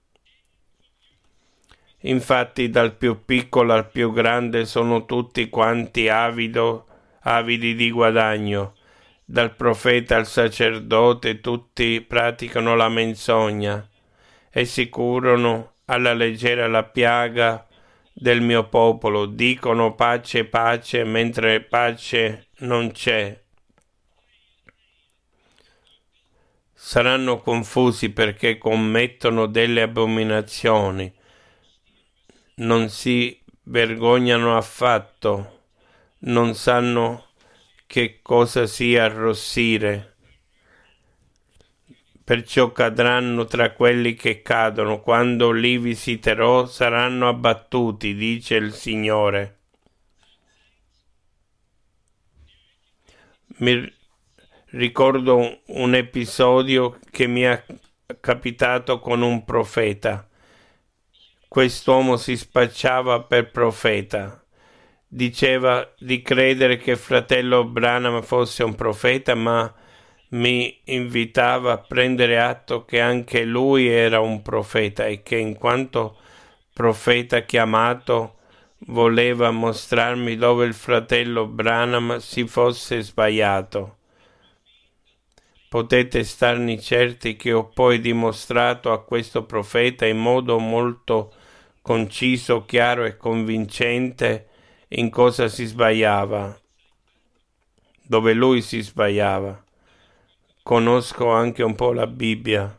Infatti dal più piccolo al più grande sono tutti quanti avido, avidi di guadagno. Dal profeta al sacerdote tutti praticano la menzogna. Essi curano alla leggera la piaga del mio popolo. Dicono pace, pace, mentre pace non c'è. Saranno confusi perché commettono delle abominazioni. Non si vergognano affatto, non sanno che cosa sia arrossire. Perciò cadranno tra quelli che cadono. Quando li visiterò saranno abbattuti, dice il Signore. Mi ricordo un episodio che mi è capitato con un profeta. Quest'uomo si spacciava per profeta. Diceva di credere che fratello Branham fosse un profeta, ma mi invitava a prendere atto che anche lui era un profeta e che in quanto profeta chiamato voleva mostrarmi dove il fratello Branham si fosse sbagliato. Potete starne certi che ho poi dimostrato a questo profeta in modo molto conciso, chiaro e convincente in cosa si sbagliava, dove lui si sbagliava. Conosco anche un po' la Bibbia.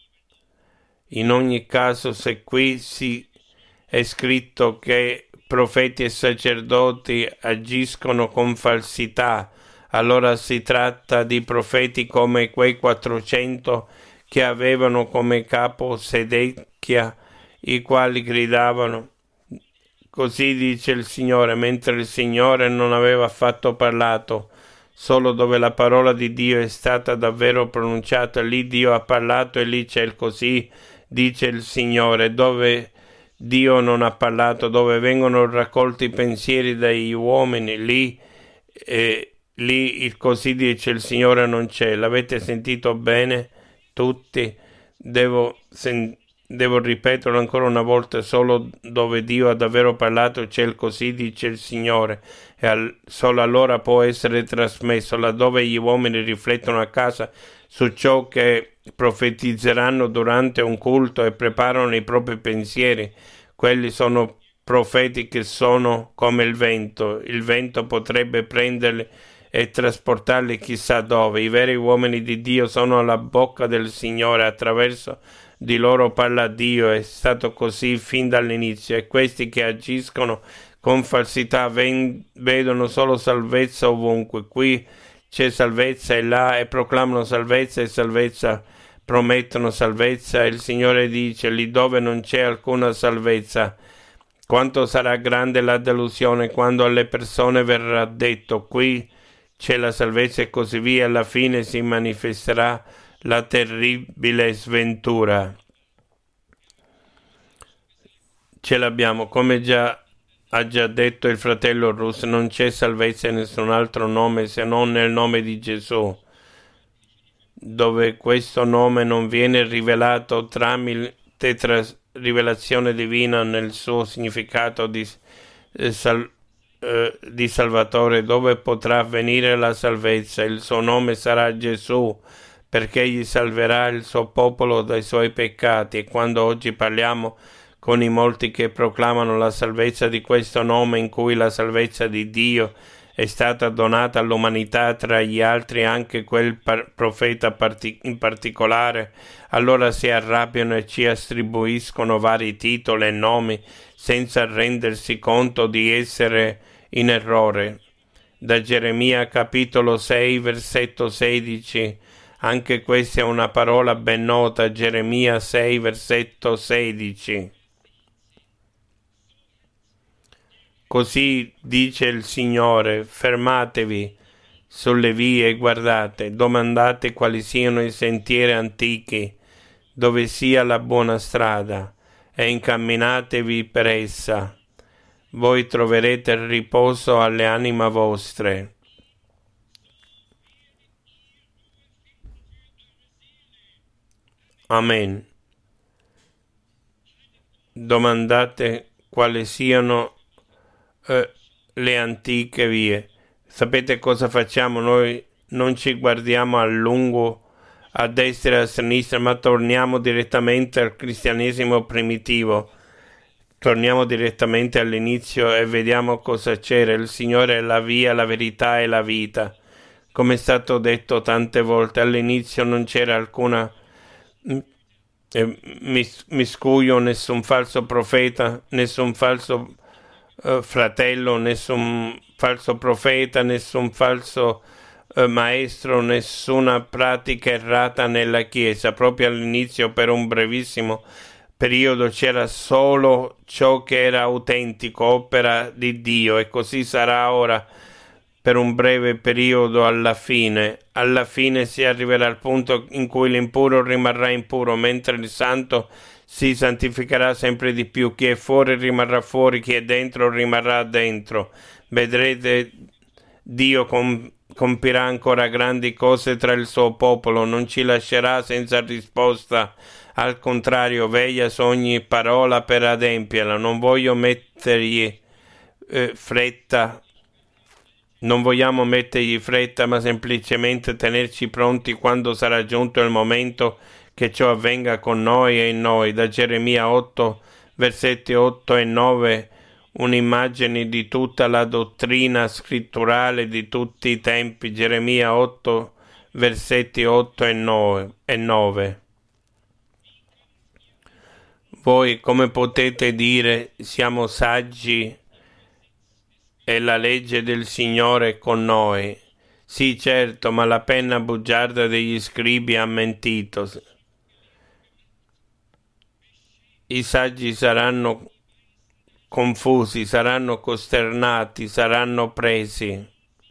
In ogni caso, se qui si è scritto che profeti e sacerdoti agiscono con falsità, allora si tratta di profeti come quei quattrocento che avevano come capo Sedecchia, i quali gridavano: così dice il Signore, mentre il Signore non aveva affatto parlato. Solo dove la parola di Dio è stata davvero pronunciata, lì Dio ha parlato e lì c'è il così dice il Signore. Dove Dio non ha parlato, dove vengono raccolti i pensieri dagli uomini, lì, eh, lì il così dice il Signore non c'è. L'avete sentito bene tutti? Devo, sen- devo ripeterlo ancora una volta: solo dove Dio ha davvero parlato c'è il così dice il Signore, e al- solo allora può essere trasmesso. Laddove gli uomini riflettono a casa su ciò che profetizzeranno durante un culto e preparano i propri pensieri, quelli sono profeti che sono come il vento. Il vento potrebbe prenderli e trasportarli chissà dove. I veri uomini di Dio sono alla bocca del Signore, attraverso di loro parla Dio. È stato così fin dall'inizio, e questi che agiscono con falsità ven- vedono solo salvezza ovunque. Qui c'è salvezza e là, e proclamano salvezza e salvezza, promettono salvezza, e il Signore dice: lì dove non c'è alcuna salvezza, quanto sarà grande la delusione quando alle persone verrà detto: qui c'è la salvezza, e così via. Alla fine si manifesterà la terribile sventura. Ce l'abbiamo, come già ha già detto il fratello Russo, non c'è salvezza in nessun altro nome se non nel nome di Gesù, dove questo nome non viene rivelato tramite tra rivelazione divina nel suo significato di, eh, sal, eh, di Salvatore, dove potrà venire la salvezza. Il suo nome sarà Gesù, perché egli salverà il suo popolo dai suoi peccati. E quando oggi parliamo con i molti che proclamano la salvezza di questo nome, in cui la salvezza di Dio è stata donata all'umanità, tra gli altri anche quel par- profeta parti- in particolare, allora si arrabbiano e ci attribuiscono vari titoli e nomi senza rendersi conto di essere in errore. Da Geremia capitolo sei versetto sedici, anche questa è una parola ben nota, Geremia sei versetto sedici. Così dice il Signore: fermatevi sulle vie e guardate, domandate quali siano i sentieri antichi, dove sia la buona strada, e incamminatevi per essa. Voi troverete il riposo alle anime vostre. Amen. Domandate quali siano eh, le antiche vie. Sapete cosa facciamo? Noi non ci guardiamo a lungo a destra e a sinistra, ma torniamo direttamente al cristianesimo primitivo. Torniamo direttamente all'inizio e vediamo cosa c'era. Il Signore è la via, la verità e la vita. Come è stato detto tante volte, all'inizio non c'era alcuna eh, mis- miscuglio, nessun falso profeta, nessun falso eh, fratello, nessun falso profeta, nessun falso eh, maestro, nessuna pratica errata nella Chiesa. Proprio all'inizio, per un brevissimo periodo, c'era solo ciò che era autentico, opera di Dio, e così sarà ora per un breve periodo. Alla fine, alla fine si arriverà al punto in cui l'impuro rimarrà impuro, mentre il santo si santificherà sempre di più. Chi è fuori rimarrà fuori, chi è dentro rimarrà dentro. Vedrete, Dio com- compirà ancora grandi cose tra il suo popolo, non ci lascerà senza risposta. Al contrario, veglia su ogni parola per adempierla. Non voglio mettergli eh, fretta, non vogliamo mettergli fretta, ma semplicemente tenerci pronti quando sarà giunto il momento che ciò avvenga con noi e in noi. Da Geremia otto, versetti otto e nove, un'immagine di tutta la dottrina scritturale di tutti i tempi. Geremia otto, versetti otto e nove. Voi come potete dire siamo saggi e la legge del Signore è con noi? Sì, certo, ma la penna bugiarda degli scribi ha mentito. I saggi saranno confusi, saranno costernati, saranno presi.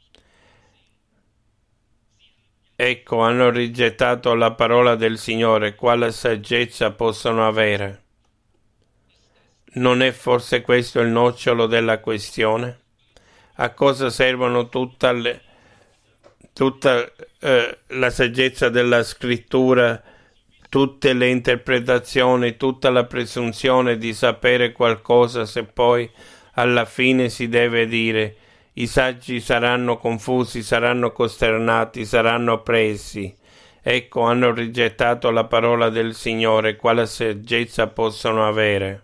Ecco, hanno rigettato la parola del Signore. Quale saggezza possono avere? Non è forse questo il nocciolo della questione? A cosa servono tutta, le, tutta eh, la saggezza della scrittura, tutte le interpretazioni, tutta la presunzione di sapere qualcosa, se poi alla fine si deve dire i saggi saranno confusi, saranno costernati, saranno presi? Ecco, hanno rigettato la parola del Signore. Quale saggezza possono avere?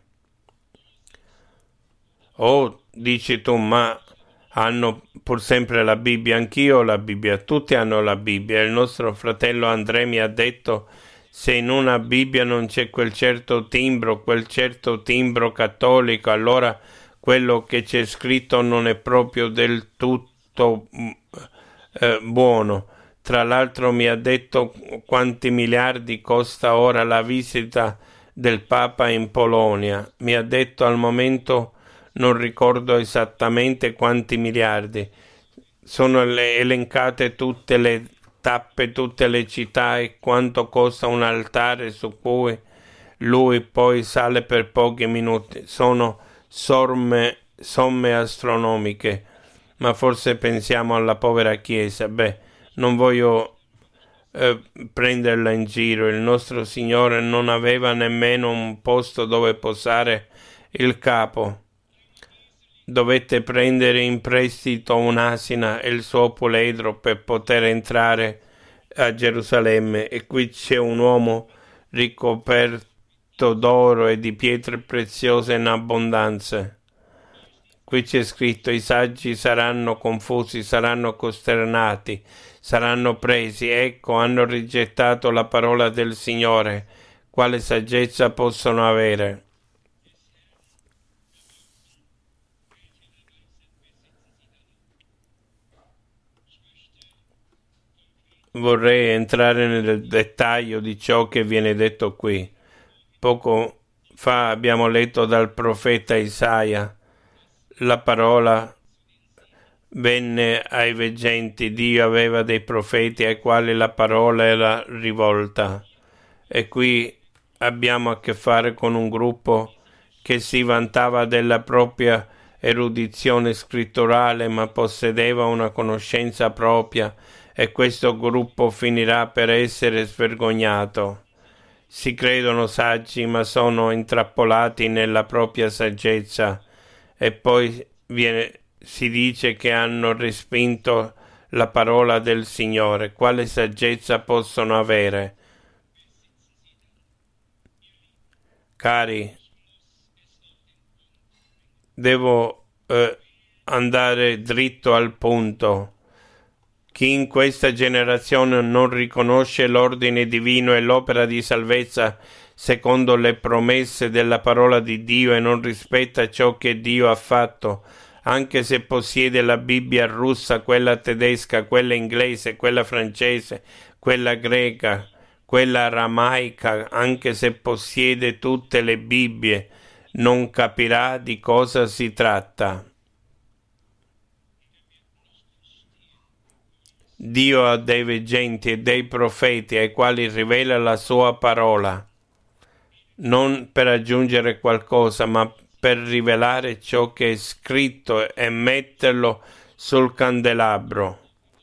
Oh, dici tu, ma hanno pur sempre la Bibbia. Anch'io ho la Bibbia, tutti hanno la Bibbia. Il nostro fratello Andrea mi ha detto: se in una Bibbia non c'è quel certo timbro, quel certo timbro cattolico, allora quello che c'è scritto non è proprio del tutto eh, buono. Tra l'altro mi ha detto quanti miliardi costa ora la visita del Papa in Polonia. Mi ha detto al momento non ricordo esattamente quanti miliardi. Sono elencate tutte le tappe, tutte le città e quanto costa un altare su cui lui poi sale per pochi minuti. Sono somme, somme astronomiche, ma forse pensiamo alla povera Chiesa. Beh, non voglio eh, prenderla in giro. Il nostro Signore non aveva nemmeno un posto dove posare il capo. Dovette prendere in prestito un'asina e il suo puledro per poter entrare a Gerusalemme, e qui c'è un uomo ricoperto d'oro e di pietre preziose in abbondanza. Qui c'è scritto: i saggi saranno confusi, saranno costernati, saranno presi. Ecco, hanno rigettato la parola del Signore. Quale saggezza possono avere? Vorrei entrare nel dettaglio di ciò che viene detto qui. Poco fa abbiamo letto dal profeta Isaia: la parola venne ai veggenti. Dio aveva dei profeti ai quali la parola era rivolta, e qui abbiamo a che fare con un gruppo che si vantava della propria erudizione scritturale, ma possedeva una conoscenza propria, e questo gruppo finirà per essere svergognato. Si credono saggi, ma sono intrappolati nella propria saggezza, e poi viene, si dice che hanno respinto la parola del Signore, quale saggezza possono avere? Cari, devo eh, andare dritto al punto. Chi in questa generazione non riconosce l'ordine divino e l'opera di salvezza secondo le promesse della parola di Dio e non rispetta ciò che Dio ha fatto, anche se possiede la Bibbia russa, quella tedesca, quella inglese, quella francese, quella greca, quella aramaica, anche se possiede tutte le Bibbie, non capirà di cosa si tratta. Dio ha dei veggenti e dei profeti ai quali rivela la sua parola, non per aggiungere qualcosa, ma per rivelare ciò che è scritto e metterlo sul candelabro.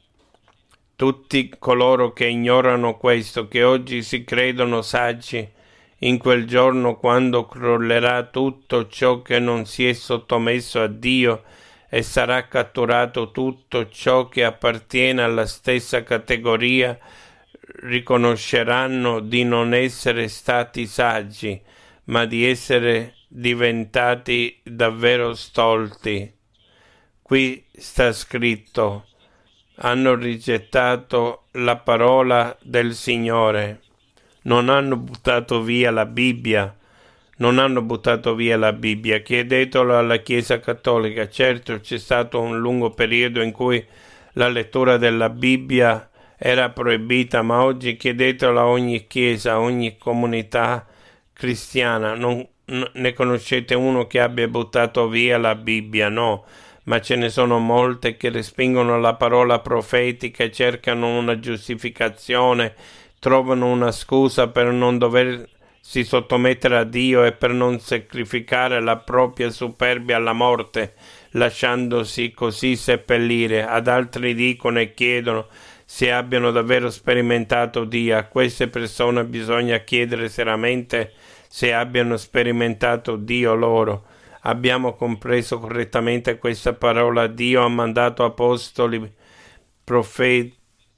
Tutti coloro che ignorano questo, che oggi si credono saggi, in quel giorno quando crollerà tutto ciò che non si è sottomesso a Dio e sarà catturato tutto ciò che appartiene alla stessa categoria, riconosceranno di non essere stati saggi, ma di essere diventati davvero stolti. Qui sta scritto: hanno rigettato la parola del Signore, non hanno buttato via la Bibbia, non hanno buttato via la Bibbia. Chiedetelo alla Chiesa Cattolica. Certo, c'è stato un lungo periodo in cui la lettura della Bibbia era proibita, ma oggi chiedetelo a ogni chiesa, a ogni comunità cristiana. Non ne conoscete uno che abbia buttato via la Bibbia? No, ma ce ne sono molte che respingono la parola profetica e cercano una giustificazione, trovano una scusa per non doversi sottomettere a Dio e per non sacrificare la propria superbia alla morte, lasciandosi così seppellire. Ad altri dicono e chiedono se abbiano davvero sperimentato Dio. A queste persone bisogna chiedere seriamente se abbiano sperimentato Dio loro. Abbiamo compreso correttamente questa parola? Dio ha mandato apostoli, profeti,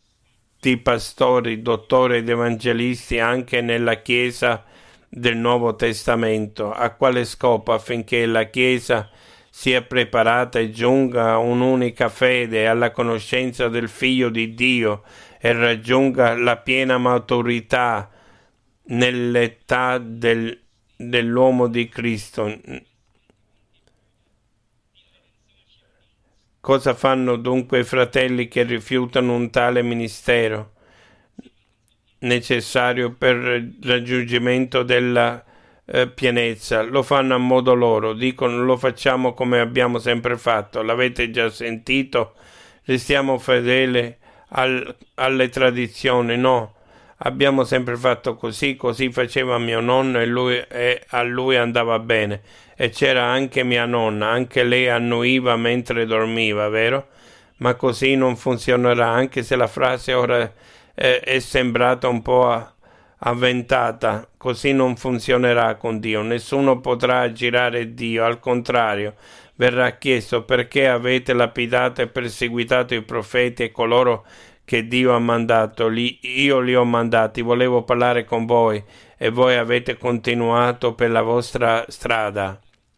pastori, dottori ed evangelisti anche nella Chiesa del Nuovo Testamento. A quale scopo? Affinché la Chiesa sia preparata e giunga a un'unica fede, alla conoscenza del Figlio di Dio e raggiunga la piena maturità nell'età del, dell'uomo di Cristo. Cosa fanno dunque i fratelli che rifiutano un tale ministero necessario per il raggiungimento della eh, pienezza? Lo fanno a modo loro, dicono: lo facciamo come abbiamo sempre fatto. L'avete già sentito? Restiamo fedeli al, alle tradizioni. No, abbiamo sempre fatto così, così faceva mio nonno e, lui, e a lui andava bene. E c'era anche mia nonna, anche lei annuiva mentre dormiva, vero? Ma così non funzionerà, anche se la frase ora eh, è sembrata un po' avventata. Così non funzionerà con Dio. Nessuno potrà aggirare Dio, al contrario, verrà chiesto: perché avete lapidato e perseguitato i profeti e coloro che Dio ha mandato? Li, io li ho mandati, volevo parlare con voi e voi avete continuato per la vostra strada.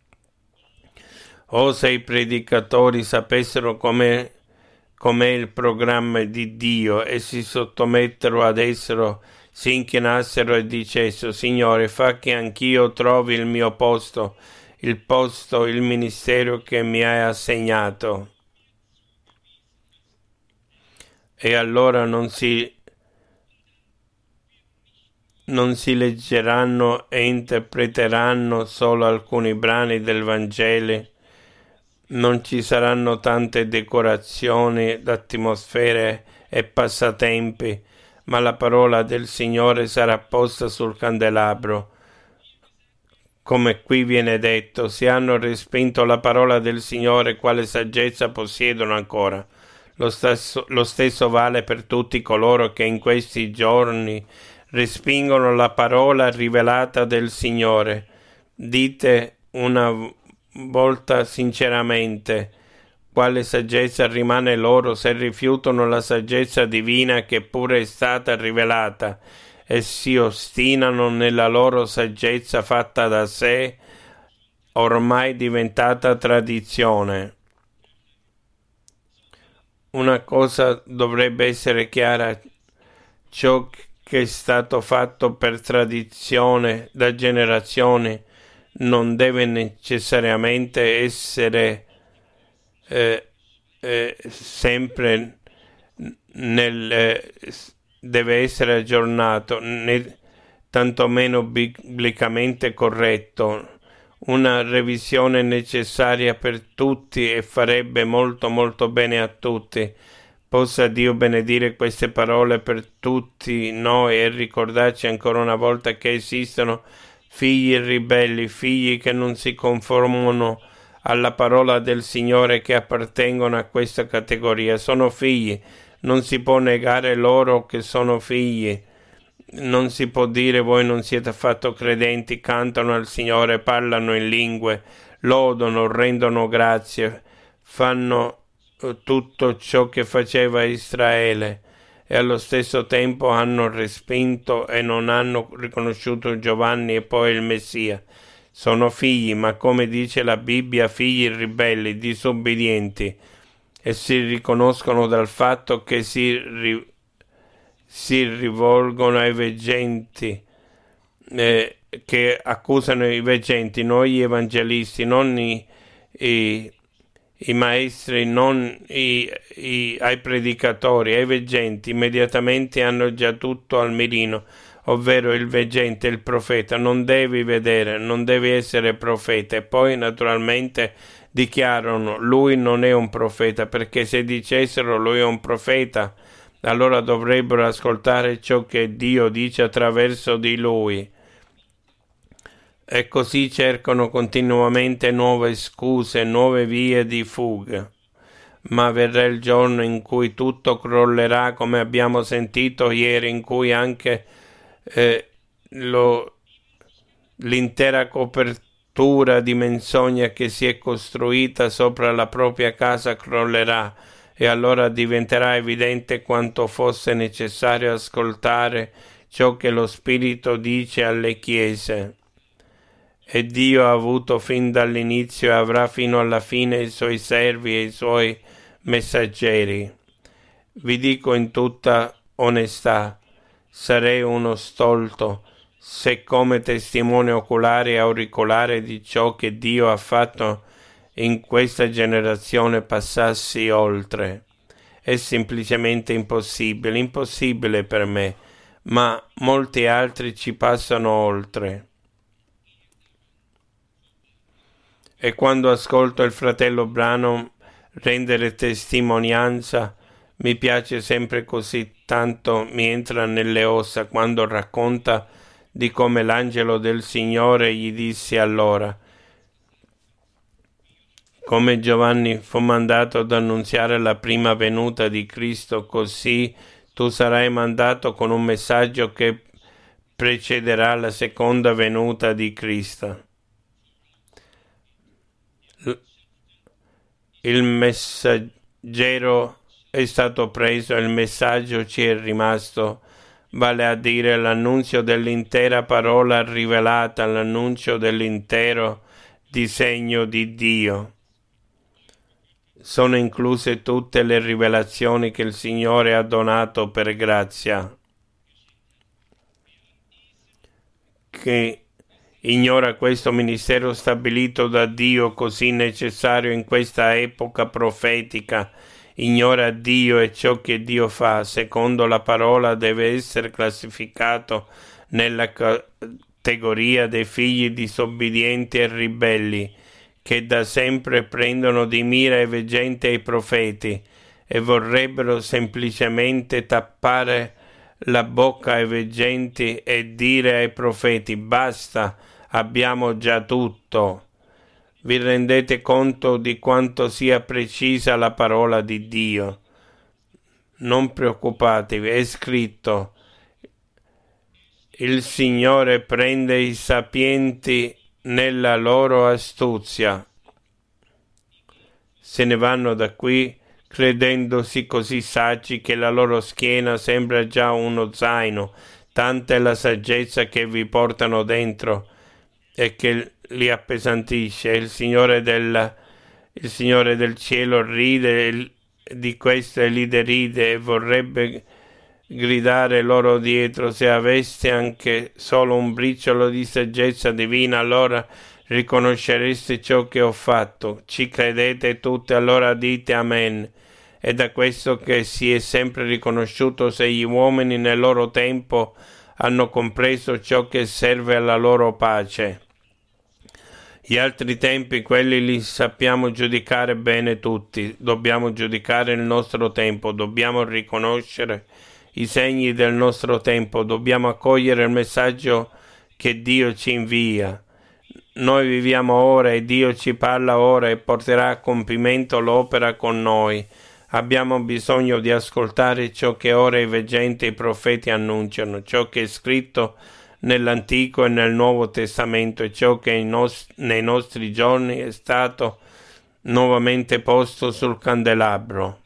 Oh, se i predicatori sapessero com'è, com'è il programma di Dio e si sottomettero ad esso, si inchinassero e dicessero: Signore, fa che anch'io trovi il mio posto, il posto, il ministero che mi hai assegnato. E allora non si non si leggeranno e interpreteranno solo alcuni brani del Vangelo, non ci saranno tante decorazioni d'atmosfere e passatempi, ma la parola del Signore sarà posta sul candelabro. Come qui viene detto: se hanno respinto la parola del Signore, quale saggezza possiedono ancora? Lo stesso, lo stesso vale per tutti coloro che in questi giorni respingono la parola rivelata del Signore. Dite una volta sinceramente: quale saggezza rimane loro se rifiutano la saggezza divina che pure è stata rivelata e si ostinano nella loro saggezza fatta da sé, ormai diventata tradizione? Una cosa dovrebbe essere chiara: ciò che è stato fatto per tradizione da generazioni non deve necessariamente essere eh, eh, sempre nel, eh, deve essere aggiornato, né tantomeno biblicamente corretto. Una revisione necessaria per tutti e farebbe molto molto bene a tutti. Possa Dio benedire queste parole per tutti noi e ricordarci ancora una volta che esistono figli ribelli, figli che non si conformano alla parola del Signore, che appartengono a questa categoria. Sono figli, non si può negare loro che sono figli. Non si può dire voi non siete affatto credenti, cantano al Signore, parlano in lingue, lodano, rendono grazie, fanno tutto ciò che faceva Israele, e allo stesso tempo hanno respinto e non hanno riconosciuto Giovanni e poi il Messia. Sono figli, ma come dice la Bibbia, figli ribelli, disobbedienti, e si riconoscono dal fatto che si, ri, si rivolgono ai veggenti, eh, che accusano i veggenti, non gli evangelisti, non i, i, i maestri, non i, i, ai predicatori, ai veggenti. Immediatamente hanno già tutto al mirino, ovvero il veggente, il profeta. Non devi vedere, non devi essere profeta. E poi naturalmente dichiarano: lui non è un profeta, perché se dicessero lui è un profeta, allora dovrebbero ascoltare ciò che Dio dice attraverso di lui. E così cercano continuamente nuove scuse, nuove vie di fuga. Ma verrà il giorno in cui tutto crollerà, come abbiamo sentito ieri, in cui anche eh, lo, l'intera copertura di menzogna che si è costruita sopra la propria casa crollerà, e allora diventerà evidente quanto fosse necessario ascoltare ciò che lo Spirito dice alle chiese. E Dio ha avuto fin dall'inizio e avrà fino alla fine i suoi servi e i suoi messaggeri. Vi dico in tutta onestà, sarei uno stolto se come testimone oculare e auricolare di ciò che Dio ha fatto in questa generazione passassi oltre. È semplicemente impossibile, impossibile per me, ma molti altri ci passano oltre. E quando ascolto il fratello Branham rendere testimonianza, mi piace sempre così tanto, mi entra nelle ossa quando racconta di come l'angelo del Signore gli disse allora: come Giovanni fu mandato ad annunziare la prima venuta di Cristo, così tu sarai mandato con un messaggio che precederà la seconda venuta di Cristo. Il messaggero è stato preso e il messaggio ci è rimasto, vale a dire l'annunzio dell'intera parola rivelata, l'annuncio dell'intero disegno di Dio. Sono incluse tutte le rivelazioni che il Signore ha donato per grazia. Che ignora questo ministero stabilito da Dio, così necessario in questa epoca profetica, ignora Dio e ciò che Dio fa. Secondo la parola deve essere classificato nella categoria dei figli disobbedienti e ribelli, che da sempre prendono di mira i veggenti e i profeti e vorrebbero semplicemente tappare la bocca ai veggenti e dire ai profeti: basta, abbiamo già tutto. Vi rendete conto di quanto sia precisa la parola di Dio? Non preoccupatevi, è scritto: il Signore prende i sapienti nella loro astuzia. se ne vanno da qui credendosi così saggi che la loro schiena sembra già uno zaino, tanta è la saggezza che vi portano dentro e che li appesantisce. Il Signore, della, il Signore del cielo ride di questo e li deride e vorrebbe gridare loro dietro: se aveste anche solo un briciolo di saggezza divina, allora riconoscereste ciò che ho fatto. Ci credete tutti? Allora dite Amen. È da questo che si è sempre riconosciuto se gli uomini nel loro tempo hanno compreso ciò che serve alla loro pace. Gli altri tempi, quelli li sappiamo giudicare bene tutti. Dobbiamo giudicare il nostro tempo, dobbiamo riconoscere i segni del nostro tempo, dobbiamo accogliere il messaggio che Dio ci invia. Noi viviamo ora e Dio ci parla ora e porterà a compimento l'opera con noi. Abbiamo bisogno di ascoltare ciò che ora i veggenti e i profeti annunciano, ciò che è scritto nell'Antico e nel Nuovo Testamento e ciò che nos- nei nostri giorni è stato nuovamente posto sul candelabro.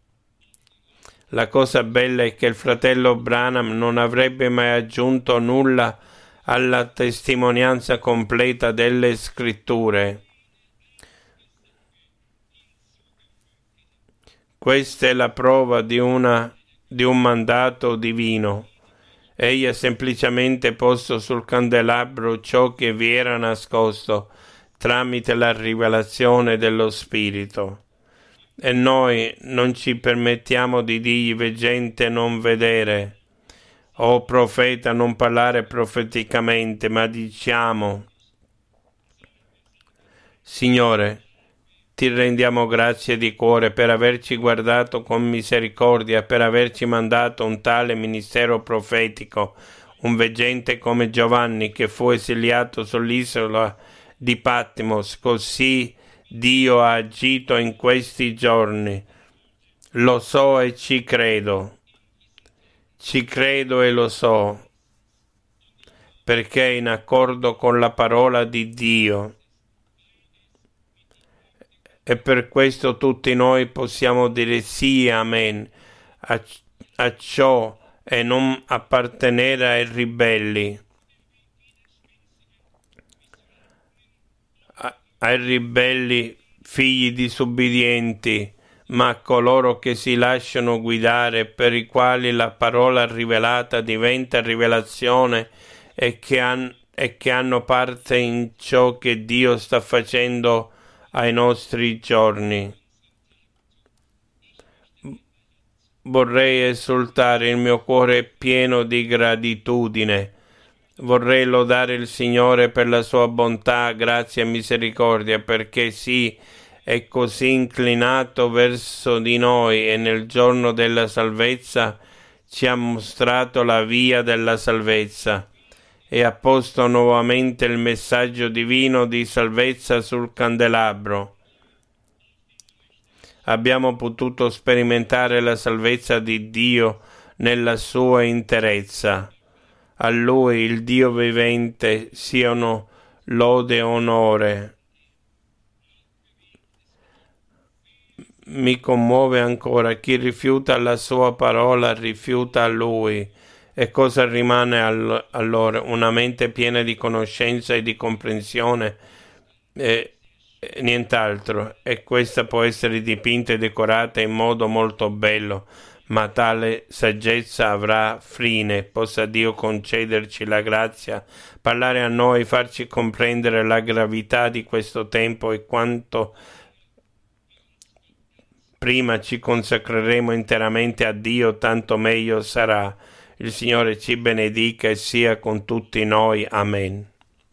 La cosa bella è che il fratello Branham non avrebbe mai aggiunto nulla alla testimonianza completa delle Scritture. Questa è la prova di, una, di un mandato divino. Egli ha semplicemente posto sul candelabro ciò che vi era nascosto tramite la rivelazione dello Spirito. E noi non ci permettiamo di dirgli: veggente non vedere, o profeta non parlare profeticamente, ma diciamo: Signore, ti rendiamo grazie di cuore per averci guardato con misericordia, per averci mandato un tale ministero profetico, un veggente come Giovanni che fu esiliato sull'isola di Patmos. Così Dio ha agito in questi giorni. Lo so e ci credo. Ci credo e lo so, perché è in accordo con la parola di Dio. E per questo tutti noi possiamo dire sì, amen, a, a ciò e non appartenere ai ribelli, a, ai ribelli figli disubbidienti, ma a coloro che si lasciano guidare, per i quali la parola rivelata diventa rivelazione e che, han, e che hanno parte in ciò che Dio sta facendo ai nostri giorni. Vorrei esultare, il mio cuore è pieno di gratitudine. Vorrei lodare il Signore per la sua bontà, grazia e misericordia, perché sì, è così inclinato verso di noi e nel giorno della salvezza ci ha mostrato la via della salvezza e ha posto nuovamente il messaggio divino di salvezza sul candelabro. Abbiamo potuto sperimentare la salvezza di Dio nella sua interezza. A Lui, il Dio vivente, siano lode e onore. Mi commuove ancora: chi rifiuta la sua parola rifiuta a Lui. E cosa rimane all- allora? Una mente piena di conoscenza e di comprensione e, e nient'altro. E questa può essere dipinta e decorata in modo molto bello, ma tale saggezza avrà fine. Possa Dio concederci la grazia, parlare a noi, farci comprendere la gravità di questo tempo e quanto prima ci consacreremo interamente a Dio, tanto meglio sarà. Il Signore ci benedica e sia con tutti noi. Amen.